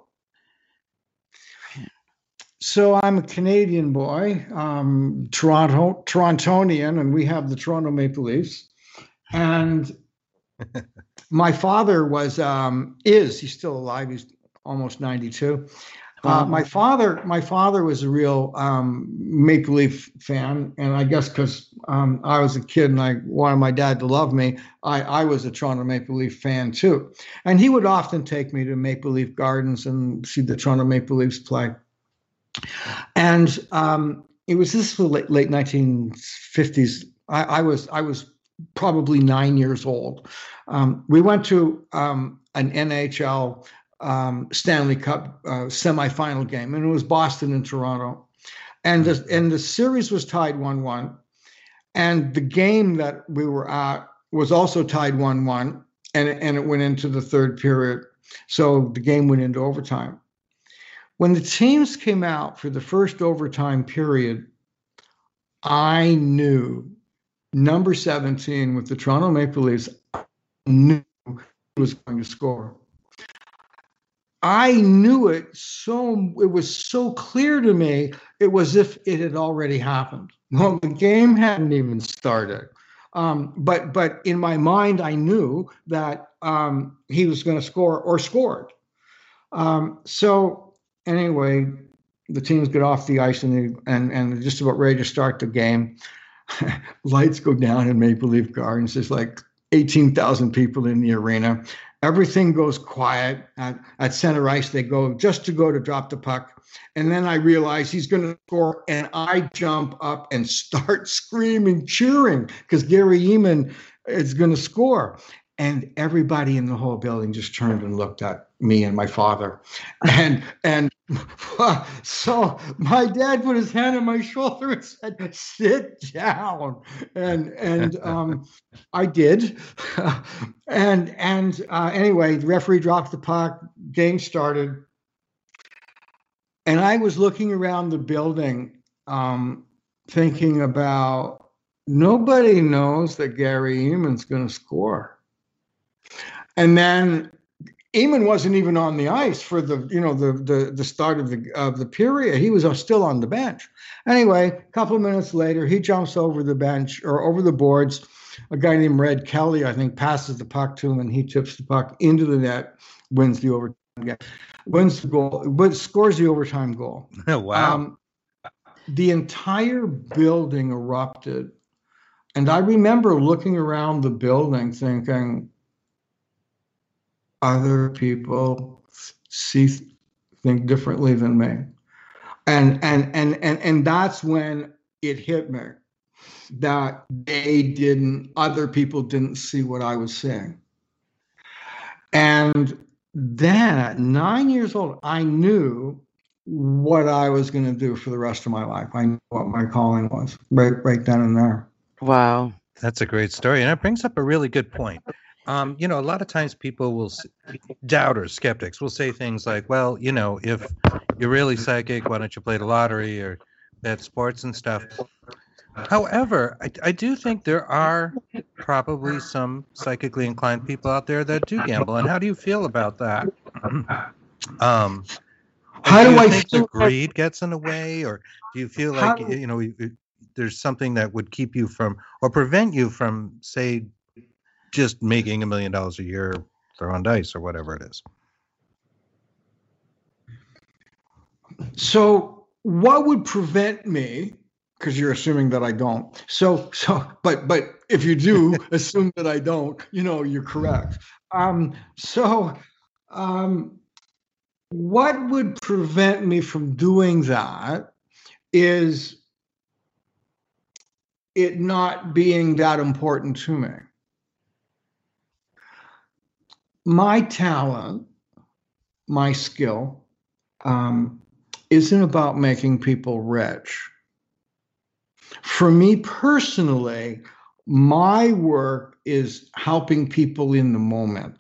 So I'm a Canadian boy, um, Toronto, Torontonian, and we have the Toronto Maple Leafs. And my father was, um, is, he's still alive. He's almost ninety-two. Uh, my father, my father was a real um, Maple Leaf fan, and I guess because um, I was a kid and I wanted my dad to love me, I, I was a Toronto Maple Leaf fan too. And he would often take me to Maple Leaf Gardens and see the Toronto Maple Leafs play. And um, it was this was late, late nineteen fifties. I, I was I was probably nine years old. Um, we went to um, an N H L um, Stanley Cup uh, semifinal game, and it was Boston and Toronto. And the and the series was tied one one. And the game that we were at was also tied one one, and and it went into the third period. So the game went into overtime. When the teams came out for the first overtime period, I knew number seventeen with the Toronto Maple Leafs knew he was going to score. I knew it so, it was so clear to me, it was as if it had already happened. Well, the game hadn't even started. Um, but but in my mind, I knew that um, he was going to score or scored. Um, so Anyway, the teams get off the ice and they, and and they're just about ready to start the game. Lights go down in Maple Leaf Gardens. There's like eighteen thousand people in the arena. Everything goes quiet. At, at center ice, they go just to go to drop the puck. And then I realize he's going to score, and I jump up and start screaming, cheering, because Gary Eman is going to score. And everybody in the whole building just turned and looked at me and my father. And and so my dad put his hand on my shoulder and said, sit down. And and um, I did. and and uh, anyway, the referee dropped the puck, game started. And I was looking around the building um, thinking about, nobody knows that Gary Eman's going to score. And then Eman wasn't even on the ice for the, you know, the the the start of the of the period. He was still on the bench. Anyway, a couple of minutes later, he jumps over the bench or over the boards. A guy named Red Kelly, I think, passes the puck to him, and he tips the puck into the net, wins the overtime game, wins the goal, but scores the overtime goal. Oh, wow! Um, the entire building erupted, and I remember looking around the building, thinking, other people see think differently than me, and and and and and that's when it hit me that they didn't, other people didn't see what I was seeing. And then at nine years old, I knew what I was going to do for the rest of my life. I knew what my calling was right right then and there. Wow, that's a great story, and it brings up a really good point. Um, you know, a lot of times people will, doubters, skeptics will say things like, well, you know, if you're really psychic, why don't you play the lottery or bet sports and stuff? However, I, I do think there are probably some psychically inclined people out there that do gamble. And how do you feel about that? Um, how do do you I think feel the greed gets in the way, or do you feel like, how, you know, there's something that would keep you from or prevent you from, say, just making a million dollars a year throwing dice or whatever it is. So what would prevent me, because you're assuming that I don't. So, so, but, but if you do assume that I don't, you know, you're correct. Um, so, um, what would prevent me from doing that is it not being that important to me. My talent, my skill, um, isn't about making people rich. For me personally, my work is helping people in the moment.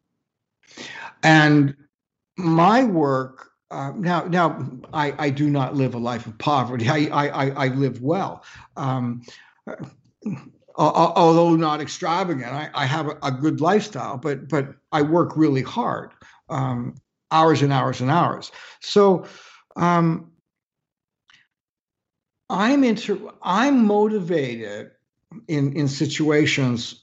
And my work, uh, now, now I, I do not live a life of poverty. I, I, I live well. Um, although not extravagant, I, I have a, a good lifestyle, but, but I work really hard, um, hours and hours and hours. So, um, I'm inter I'm motivated in, in situations.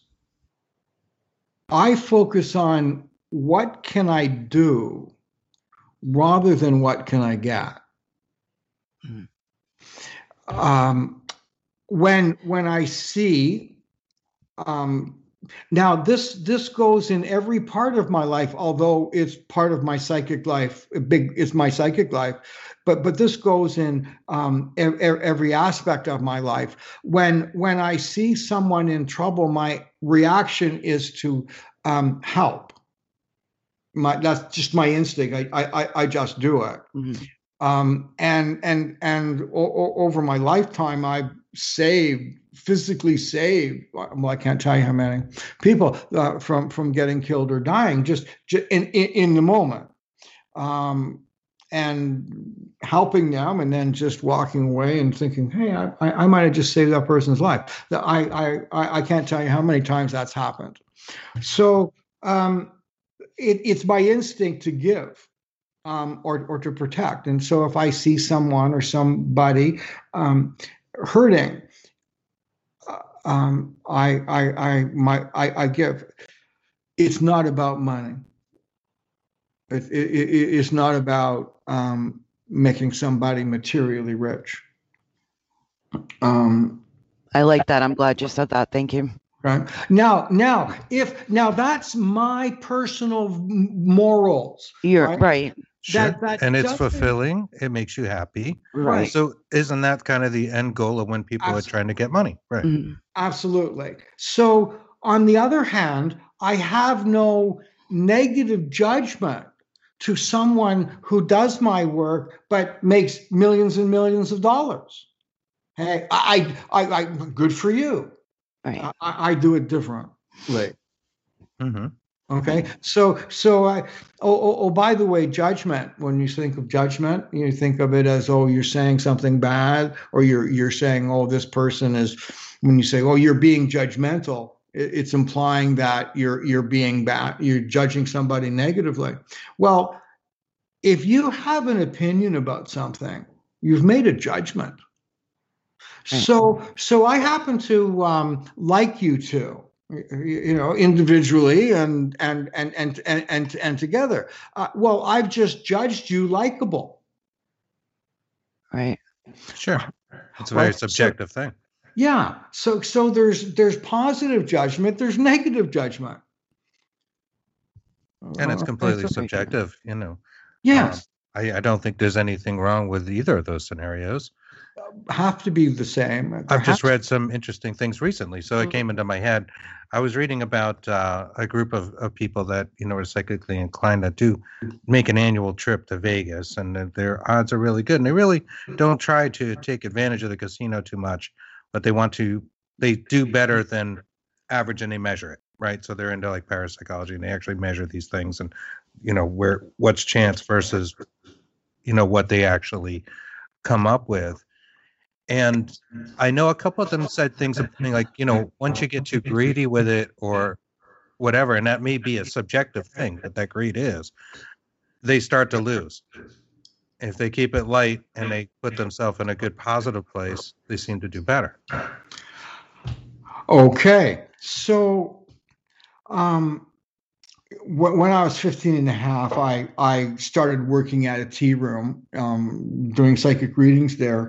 I focus on what can I do rather than what can I get. Mm. Um, when when I see, um, now this this goes in every part of my life, although it's part of my psychic life. Big, it's my psychic life. But but this goes in um, e- every aspect of my life. When when I see someone in trouble, my reaction is to um, help. My that's just my instinct. I I I just do it. Mm-hmm. Um, and and and o- o- over my lifetime, I've saved, physically saved. Well, I can't tell you how many people uh, from from getting killed or dying just, just in, in in the moment. Um, and helping them, and then just walking away and thinking, hey, I, I might have just saved that person's life. I, I, I can't tell you how many times that's happened. So um, it, it's my instinct to give um, or, or to protect. And so if I see someone or somebody um, hurting, uh, um, I, I, I, my, I, I give. It's not about money. It, it, it, it's not about um, making somebody materially rich. Um, I like that. I'm glad you said that. Thank you. Right now, now, if now that's my personal morals. You're right. right. Sure. That, that and it's fulfilling. It makes you happy. Right. So isn't that kind of the end goal of when people Absolutely. Are trying to get money? Right. Mm-hmm. Absolutely. So on the other hand, I have no negative judgment to someone who does my work but makes millions and millions of dollars. Hey, I, I, I good for you. Right. I, I do it differently. Mm-hmm. Okay. So, so I. Oh, oh, oh, by the way, judgment. When you think of judgment, you think of it as, oh, you're saying something bad, or you're you're saying, oh, this person is. When you say, oh, you're being judgmental, it's implying that you're you're being bad, you're judging somebody negatively. Well, if you have an opinion about something, you've made a judgment. So so I happen to um, like you two, you know, individually and and and and and and, and together. Uh, well, I've just judged you likable. Right. Sure. It's a very right. subjective so, thing. Yeah. So so there's there's positive judgment, there's negative judgment. And it's completely uh, subjective, you know. Yes. Um, I, I don't think there's anything wrong with either of those scenarios. Have to be the same. There I've just read some interesting things recently, so it came into my head. I was reading about uh, a group of, of people that, you know, are psychically inclined that do make an annual trip to Vegas, and their odds are really good. And they really don't try to take advantage of the casino too much, but they want to, they do better than average, and they measure it, right? So they're into like parapsychology, and they actually measure these things, and, you know, where what's chance versus, you know, what they actually come up with. And I know a couple of them said things like, you know, once you get too greedy with it or whatever, and that may be a subjective thing that that greed is, they start to lose. if they keep it light and they put themselves in a good positive place, they seem to do better. Okay. So um, w- when I was fifteen and a half, I, I started working at a tea room, um, doing psychic readings there.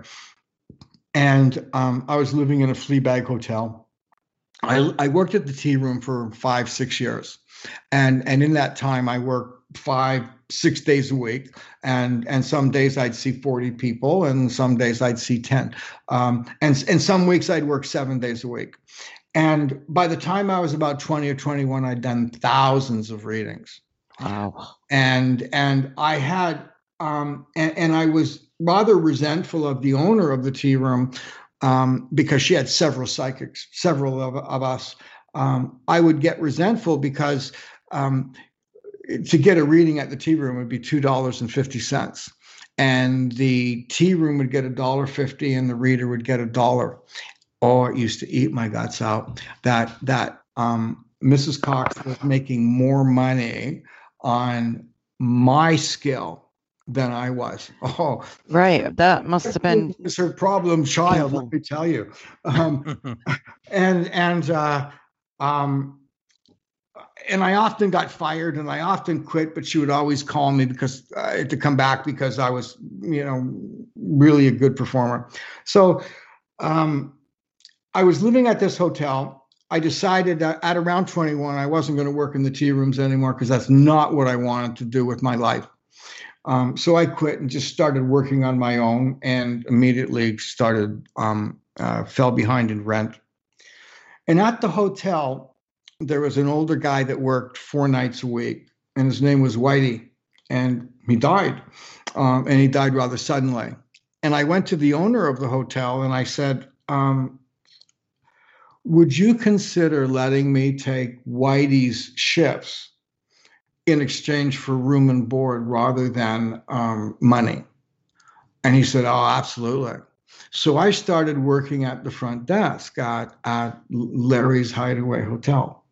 And um, I was living in a flea bag hotel. I, I worked at the tea room for five, six years. And, and in that time, I worked five, six days a week. And, and some days I'd see forty people, and some days I'd see ten. Um, and, and some weeks I'd work seven days a week. And by the time I was about twenty or twenty-one, I'd done thousands of readings. Wow. And, and I had, um, and, and I was rather resentful of the owner of the tea room, um, because she had several psychics, several of, of us. Um, I would get resentful because um, to get a reading at the tea room would be two dollars and fifty cents. And the tea room would get one dollar fifty and the reader would get a dollar. Oh, it used to eat my guts out that, that um, Missus Cox was making more money on my skill than I was. Oh, Right. That must have been. It's her problem child, painful. let me tell you. Um, and and uh, um, and I often got fired, and I often quit. But she would always call me because uh, to come back because I was, you know, really a good performer. So um, I was living at this hotel. I decided that at around twenty-one, I wasn't going to work in the tea rooms anymore because that's not what I wanted to do with my life. Um, so I quit and just started working on my own, and immediately started, um, uh, fell behind in rent. And at the hotel, there was an older guy that worked four nights a week, and his name was Whitey, and he died, um, and he died rather suddenly. And I went to the owner of the hotel and I said, um, would you consider letting me take Whitey's shifts in exchange for room and board rather than um, money? And he said, oh, absolutely. So I started working at the front desk at, at Larry's Hideaway Hotel.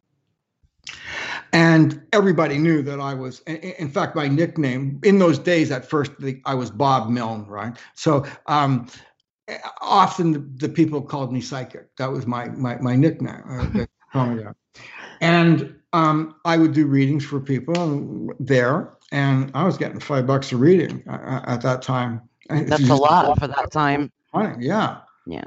And everybody knew that I was, in fact, my nickname in those days, at first, I was Bob Milne, right? So um, often the, the people called me Psychic. That was my, my, my nickname. Uh, they called me that. And um, I would do readings for people there, and I was getting five bucks a reading uh, at that time. That's a lot for that time. Yeah. Yeah.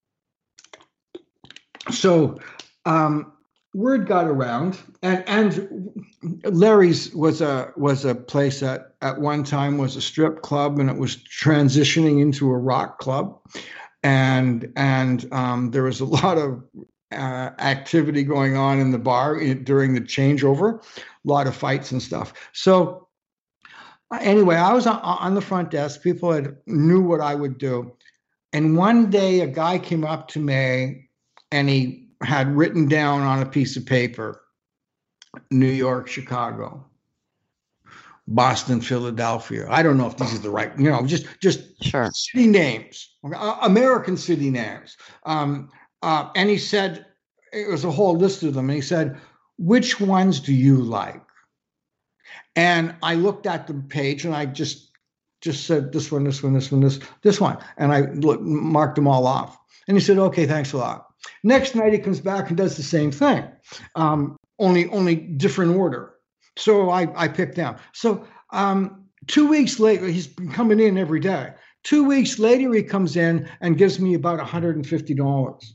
So um, word got around, and and Larry's was a was a place that at one time was a strip club, and it was transitioning into a rock club, and and um, there was a lot of Uh, activity going on in the bar in, during the changeover, a lot of fights and stuff. So anyway, I was on, on the front desk. People had knew what I would do. And one day a guy came up to me and he had written down on a piece of paper, New York, Chicago, Boston, Philadelphia. I don't know if these are the right, you know, just, just Sure. city names, uh, American city names. Um, Uh, and he said, it was a whole list of them. And he said, which ones do you like? And I looked at the page and I just, just said, this one, this one, this one, this, this one. And I look, marked them all off. And he said, okay, thanks a lot. Next night he comes back and does the same thing, um, only, only different order. So I, I picked down. So um, two weeks later, he's been coming in every day. Two weeks later, he comes in and gives me about one hundred fifty dollars.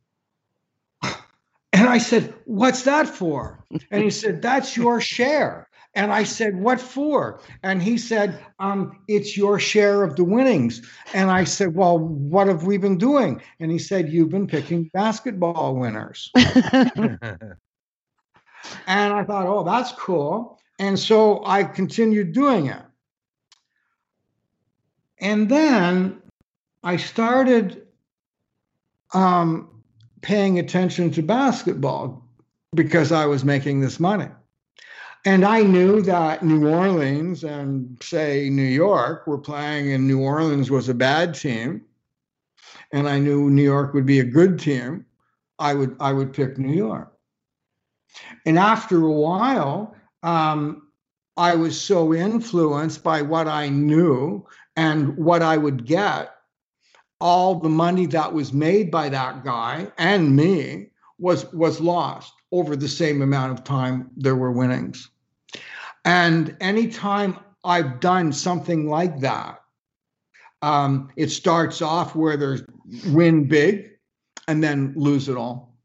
And I said, what's that for? And he said, that's your share. And I said, what for? And he said, um, it's your share of the winnings. And I said, well, what have we been doing? And he said, you've been picking basketball winners. And I thought, oh, that's cool. And so I continued doing it. And then I started um, paying attention to basketball because I was making this money. And I knew that New Orleans and, say, New York were playing, and New Orleans was a bad team. And I knew New York would be a good team. I would I would pick New York. And after a while, um, I was so influenced by what I knew And what I would get, all the money that was made by that guy and me was was lost over the same amount of time there were winnings. And anytime I've done something like that, um, it starts off where there's win big and then lose it all.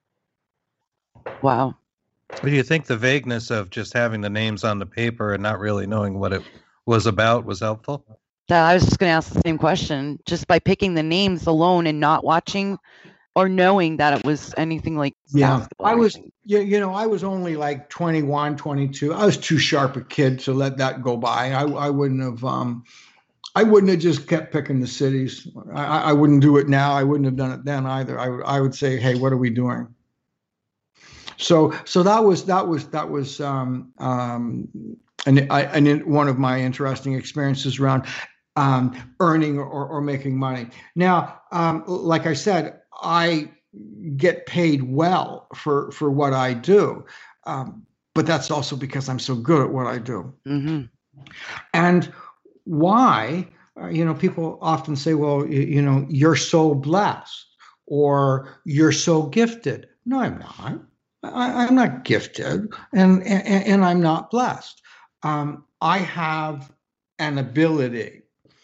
Wow. Do you think the vagueness of just having the names on the paper and not really knowing what it was about was helpful? That I was just going to ask the same question. Just by picking the names alone and not watching or knowing that it was anything like yeah, basketball. I was, you, you know, I was only like twenty-one, twenty-two. I was too sharp a kid to let that go by. I, I wouldn't have, um, I wouldn't have just kept picking the cities. I, I wouldn't do it now. I wouldn't have done it then either. I would, I would say, hey, what are we doing? So, so that was that was that was um, um, and I and one of my interesting experiences around um, earning or, or making money. Now, um, like I said, I get paid well for for what I do, um, but that's also because I'm so good at what I do. Mm-hmm. And why? Uh, you know, people often say, "Well, you, you know, you're so blessed," or "You're so gifted." No, I'm not. I, I'm not gifted, and, and and I'm not blessed. Um, I have an ability.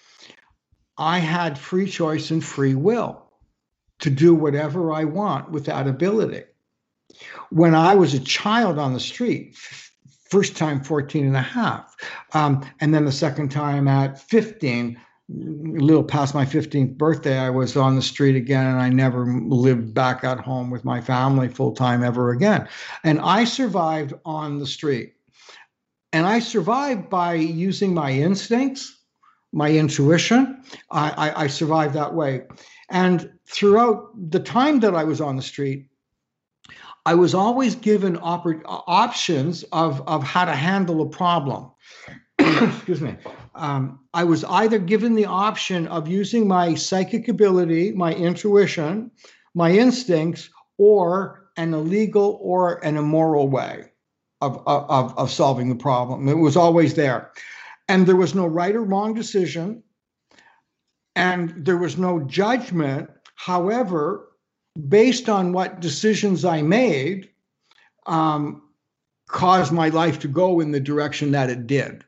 I had free choice and free will to do whatever I want with that ability. When I was a child on the street, first time fourteen and a half, um, and then the second time at fifteen, a little past my fifteenth birthday, I was on the street again, and I never lived back at home with my family full time ever again. And I survived on the street. And I survived by using my instincts, my intuition. I, I, I survived that way. And throughout the time that I was on the street, I was always given oppor- options of, of how to handle a problem. Excuse me. Um, I was either given the option of using my psychic ability, my intuition, my instincts, or an illegal or an immoral way of, of, of solving the problem. It was always there. And there was no right or wrong decision. And there was no judgment. However, based on what decisions I made, um, caused my life to go in the direction that it did.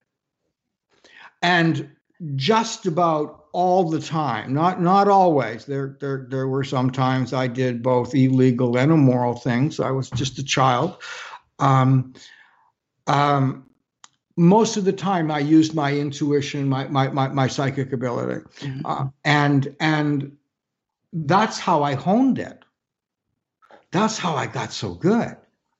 And just about all the time, not not always. There, there, there were some times I did both illegal and immoral things. I was just a child. Um, um, most of the time, I used my intuition, my my my, my psychic ability, mm-hmm. uh, and and that's how I honed it. That's how I got so good.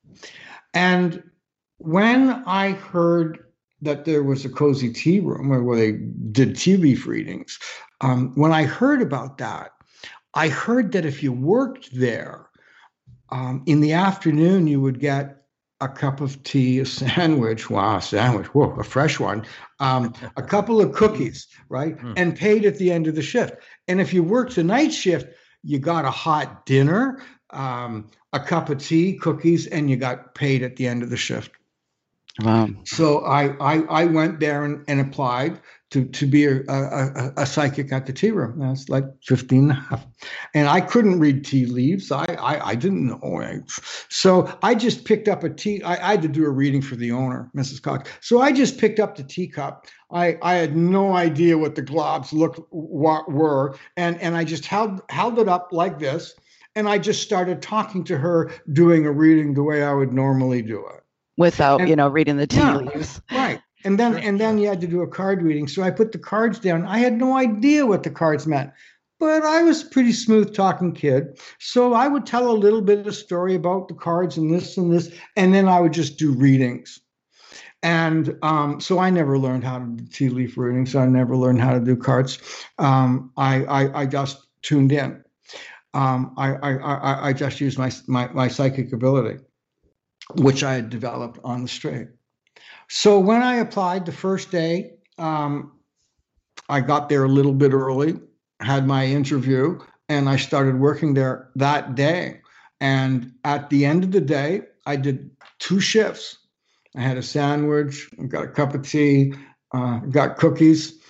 And when I heard that there was a cozy tea room where they did tea leaf readings, um, when I heard about that, I heard that if you worked there, um, in the afternoon, you would get a cup of tea, a sandwich, wow, a sandwich, whoa, a fresh one, um, a couple of cookies, right? Mm. And paid at the end of the shift. And if you worked a night shift, you got a hot dinner, um, a cup of tea, cookies, and you got paid at the end of the shift. Wow. So I, I, I went there and, and applied to, to be a, a, a psychic at the tea room. That's like fifteen and a half. And I couldn't read tea leaves. I, I, I didn't know. So I just picked up a tea. I, I had to do a reading for the owner, Missus Cox. So I just picked up the teacup. I, I had no idea what the globs looked what were. And, and I just held, held it up like this. And I just started talking to her, doing a reading the way I would normally do it. Without, and, you know, reading the tea yeah, leaves. Right. And then and then you had to do a card reading. So I put the cards down. I had no idea what the cards meant, but I was a pretty smooth talking kid. So I would tell a little bit of story about the cards and this and this, and then I would just do readings. And um, so I never learned how to do tea leaf readings. I never learned how to do cards. Um, I, I I just tuned in. Um, I, I I I just used my my my psychic ability, which I had developed on the street. So when I applied the first day, um, I got there a little bit early, had my interview, and I started working there that day. And at the end of the day, I did two shifts. I had a sandwich, got a cup of tea, uh, got cookies.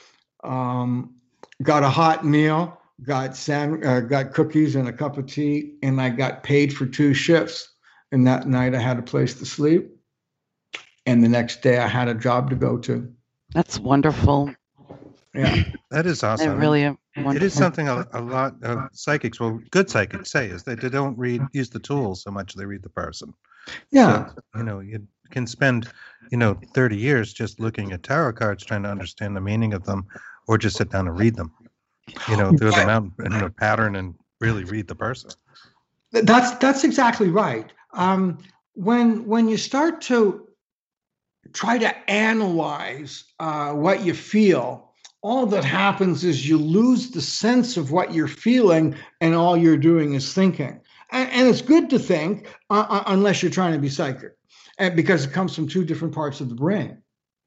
um, got a hot meal, got sand, uh, got cookies and a cup of tea, and I got paid for two shifts. And that night I had a place to sleep. And the next day I had a job to go to. That's wonderful. Yeah. That is awesome. It really is It wonderful. is something a, a lot of psychics, well, good psychics say, is that they don't read, use the tools so much, they read the person. Yeah. So, you know, you can spend, you know, thirty years just looking at tarot cards, trying to understand the meaning of them, or just sit down and read them, you know, throw them out in a pattern and really read the person. That's that's exactly right. Um, when when you start to try to analyze uh, what you feel, all that happens is you lose the sense of what you're feeling, and all you're doing is thinking. And, and it's good to think, uh, unless you're trying to be psychic, and because it comes from two different parts of the brain.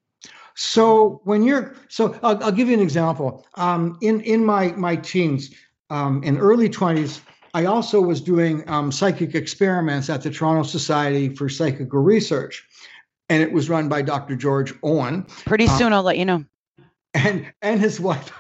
So when you're, so I'll, I'll give you an example. Um, in in my my teens, um, in early twenties, I also was doing um, psychic experiments at the Toronto Society for Psychical Research, and it was run by Doctor George Owen. Pretty uh, soon I'll let you know. and and his wife.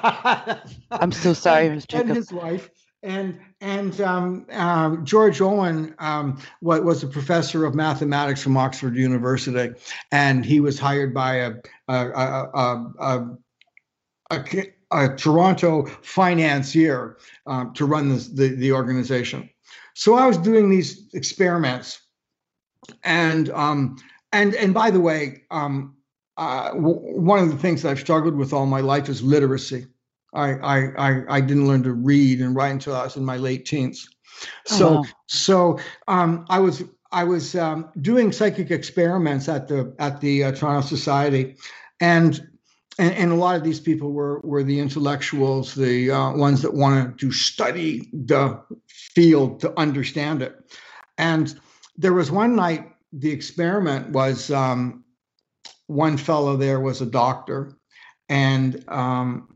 I'm so sorry, Miz and, Jacob. and his wife. And and um, um, George Owen um, was, was a professor of mathematics from Oxford University, and he was hired by a a, a, a, a, a, a Toronto financier um, to run this, the the organization. So I was doing these experiments, and um, and and by the way, um, uh, w- one of the things that I've struggled with all my life is literacy. I, I, I, I didn't learn to read and write until I was in my late teens. So, Oh, wow. so um, I was I was um, doing psychic experiments at the at the uh, Toronto Society, and, and and a lot of these people were were the intellectuals, the uh, ones that wanted to study the field to understand it. And there was one night, the experiment was um, one fellow there was a doctor, and um,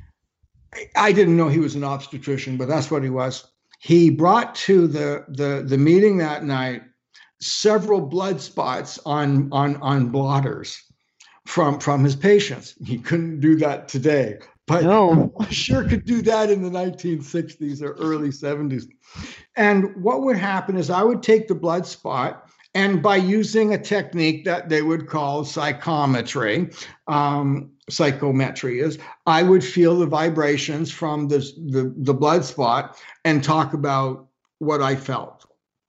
I didn't know he was an obstetrician, but that's what he was. He brought to the the the meeting that night several blood spots on on on blotters from from his patients. He couldn't do that today, but No. he sure could do that in the nineteen sixties or early seventies. And what would happen is I would take the blood spot, and by using a technique that they would call psychometry, um, psychometry is, I would feel the vibrations from this, the, the blood spot and talk about what I felt.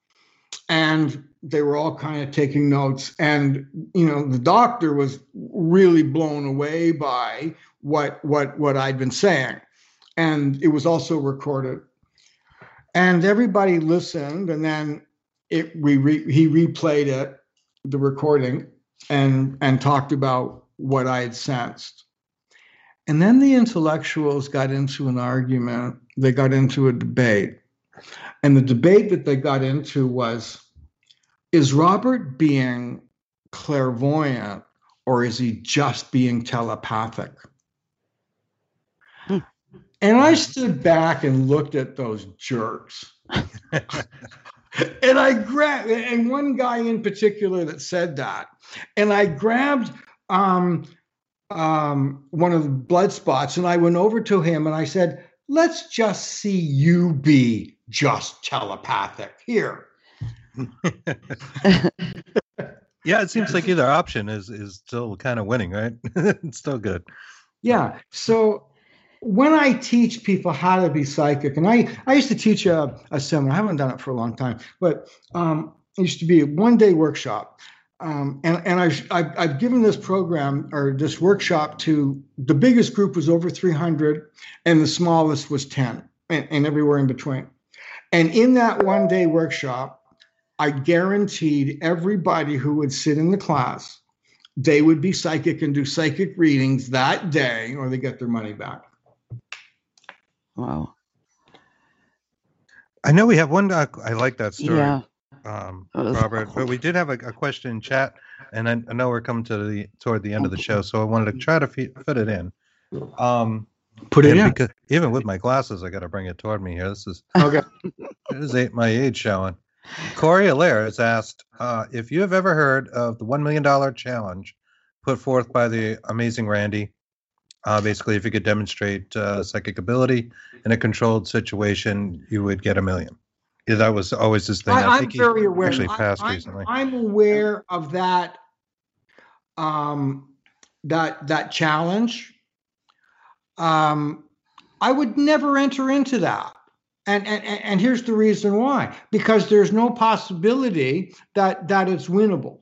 And they were all kind of taking notes. And, you know, the doctor was really blown away by what, what, what I'd been saying. And it was also recorded. And everybody listened, and then it, we re, he replayed it, the recording, and and talked about what I had sensed. And then the intellectuals got into an argument. They got into a debate. And the debate that they got into was, is Robert being clairvoyant, or is he just being telepathic? Hmm. And I stood back and looked at those jerks. And I grabbed, and one guy in particular that said that, and I grabbed um, um, one of the blood spots, and I went over to him and I said, let's just see you be just telepathic here. Yeah, it seems like either option is is still kind of winning, right? It's still good. Yeah. So when I teach people how to be psychic, and I, I used to teach a, a seminar, I haven't done it for a long time, but um, it used to be a one-day workshop. Um, and and I've, I've, I've given this program or this workshop to, the biggest group was over three hundred, and the smallest was ten, and, and everywhere in between. And in that one-day workshop, I guaranteed everybody who would sit in the class, they would be psychic and do psychic readings that day, or they get their money back. Wow. I know we have one. Uh, I like that story, Yeah. um, That was Robert. cool. But we did have a, a question in chat, and I, I know we're coming to the toward the end of the show, so I wanted to try to fit, fit it in. Um, Put it and in. because even with my glasses, I got to bring it toward me here. This is Okay. it is eight, my age showing. Corey Allaire has asked uh, if you have ever heard of the one million dollar challenge put forth by the amazing Randy. Uh, basically, if you could demonstrate uh, psychic ability in a controlled situation, you would get a million. Yeah, that was always his thing. I, I I'm think he very aware. actually passed I, recently. I'm aware of that. Um, that that challenge. Um, I would never enter into that. And, and and here's the reason why. Because there's no possibility that that it's winnable.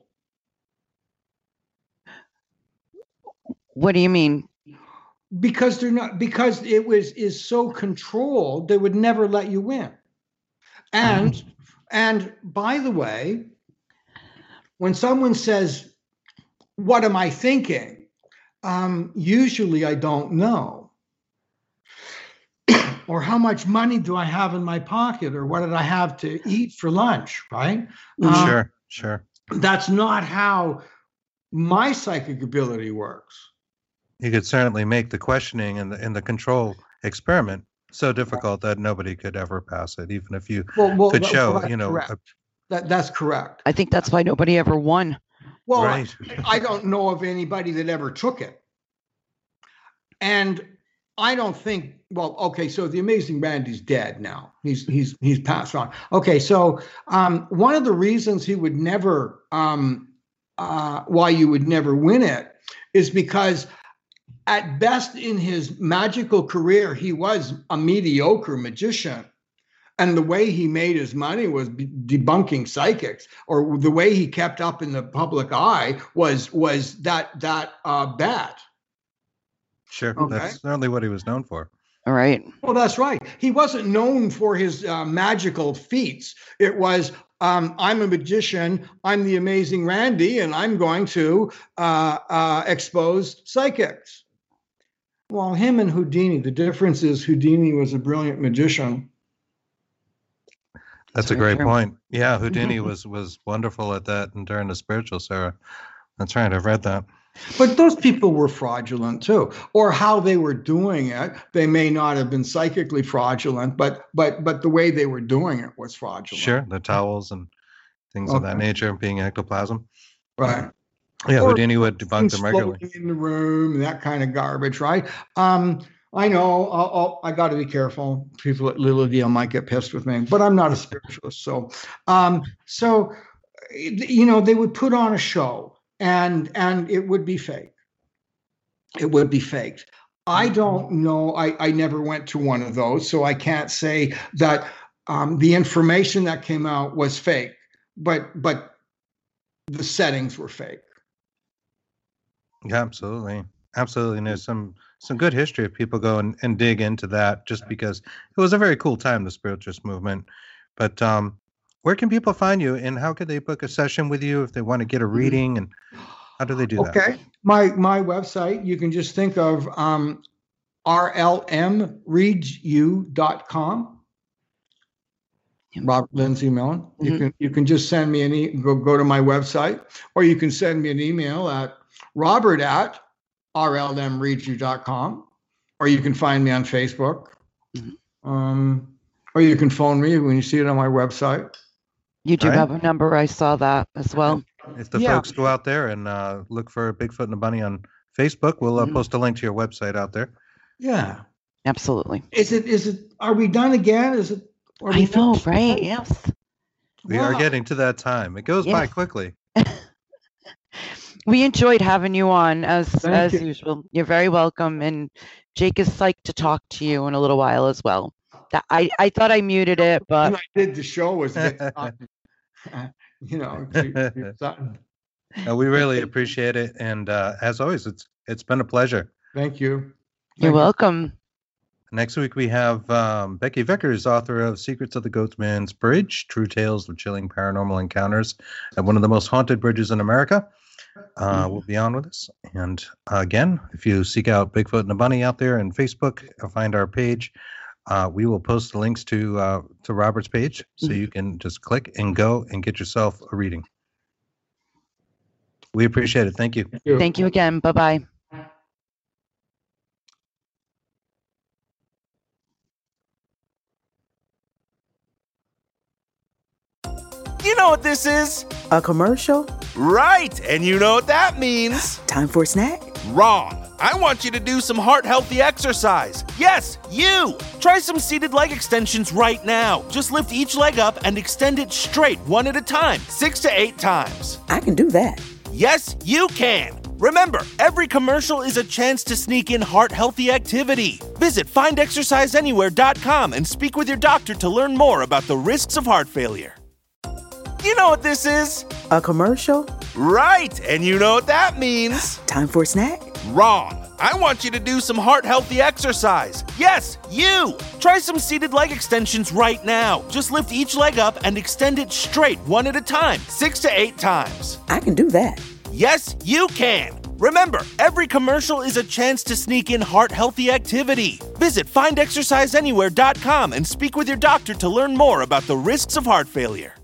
What do you mean? Because they're not because it was is so controlled, they would never let you win. And mm-hmm. and by the way, when someone says, "What am I thinking?" Um, usually I don't know. Or how much money do I have in my pocket? Or what did I have to eat for lunch, right? Sure, um, sure. That's not how my psychic ability works. You could certainly make the questioning and the, and the control experiment so difficult that nobody could ever pass it, even if you well, well, could well, show, well, you know. Correct. A, that, that's correct. I think that's why nobody ever won. Well, right. I, I don't know of anybody that ever took it. And I don't think, well, okay, so the Amazing Randy's dead now. He's he's he's passed on. Okay, so um, one of the reasons he would never, um, uh, why you would never win it, is because at best in his magical career, he was a mediocre magician. And the way he made his money was debunking psychics, or the way he kept up in the public eye was was that that uh, bad. Sure, okay. That's certainly what he was known for. All right. Well, that's right. He wasn't known for his uh, magical feats. It was, um, I'm a magician, I'm the Amazing Randy, and I'm going to uh, uh, expose psychics. Well, him and Houdini, the difference is Houdini was a brilliant magician. That's a great point. Yeah, Houdini was was wonderful at that, and during the spiritual era. That's right, I've read that. But those people were fraudulent too, or how they were doing it. They may not have been psychically fraudulent, but but but the way they were doing it was fraudulent. Sure, the towels and things okay. of that nature, being ectoplasm. Right. Yeah, or Houdini would debunk them regularly. In the room, that kind of garbage, right? Um, I know. I'll, I'll, I got to be careful. People at Little Deal might get pissed with me, but I'm not a spiritualist, so um, so you know they would put on a show. And and it would be fake. It would be faked. I don't know. I, I never went to one of those, so I can't say that um, the information that came out was fake. But but the settings were fake. Yeah, absolutely, absolutely. And there's some some good history if people go and, and dig into that, just because it was a very cool time, the spiritualist movement. But um, where can people find you, and how can they book a session with you if they want to get a reading, and how do they do that? Okay, my my website, you can just think of um, R L M reads you dot com. Robert Lindsay Milne. Mm-hmm. You can you can just send me an e- go go to my website, or you can send me an email at Robert at R L M reads you dot com, or you can find me on Facebook, mm-hmm. um, or you can phone me when you see it on my website. You do right. have a number. I saw that as well. If the yeah. folks go out there and uh, look for Bigfoot and the Bunny on Facebook, we'll uh, mm-hmm. post a link to your website out there. Yeah, absolutely. Is it? Is it? Are we done again? Is it? Are we I know, finished? Right? Yes. We wow. are getting to that time. It goes yes. by quickly. We enjoyed having you on as Thank as you. usual. You're very welcome, and Jake is psyched to talk to you in a little while as well. I, I thought I muted it, but when I did the show was you know. uh, we really appreciate it, and uh, as always, it's it's been a pleasure. Thank you. You're Thank welcome. You. Next week we have um, Becky Vickers, author of Secrets of the Goatman's Bridge: True Tales of Chilling Paranormal Encounters at one of the most haunted bridges in America. Uh, will be on with us. And uh, again, if you seek out Bigfoot and the Bunny out there on Facebook, find our page. Uh, we will post the links to uh, to Robert's page, so you can just click and go and get yourself a reading. We appreciate it. Thank you. Thank you, Thank you again. Bye-bye. You know what this is? A commercial? Right, and you know what that means. Time for a snack? Wrong. I want you to do some heart-healthy exercise. Yes, you! Try some seated leg extensions right now. Just lift each leg up and extend it straight, one at a time, six to eight times. I can do that. Yes, you can! Remember, every commercial is a chance to sneak in heart-healthy activity. Visit find exercise anywhere dot com and speak with your doctor to learn more about the risks of heart failure. You know what this is? A commercial? Right, and you know what that means. Time for a snack? Wrong. I want you to do some heart-healthy exercise. Yes, you! Try some seated leg extensions right now. Just lift each leg up and extend it straight, one at a time, six to eight times. I can do that. Yes, you can! Remember, every commercial is a chance to sneak in heart-healthy activity. Visit find exercise anywhere dot com and speak with your doctor to learn more about the risks of heart failure.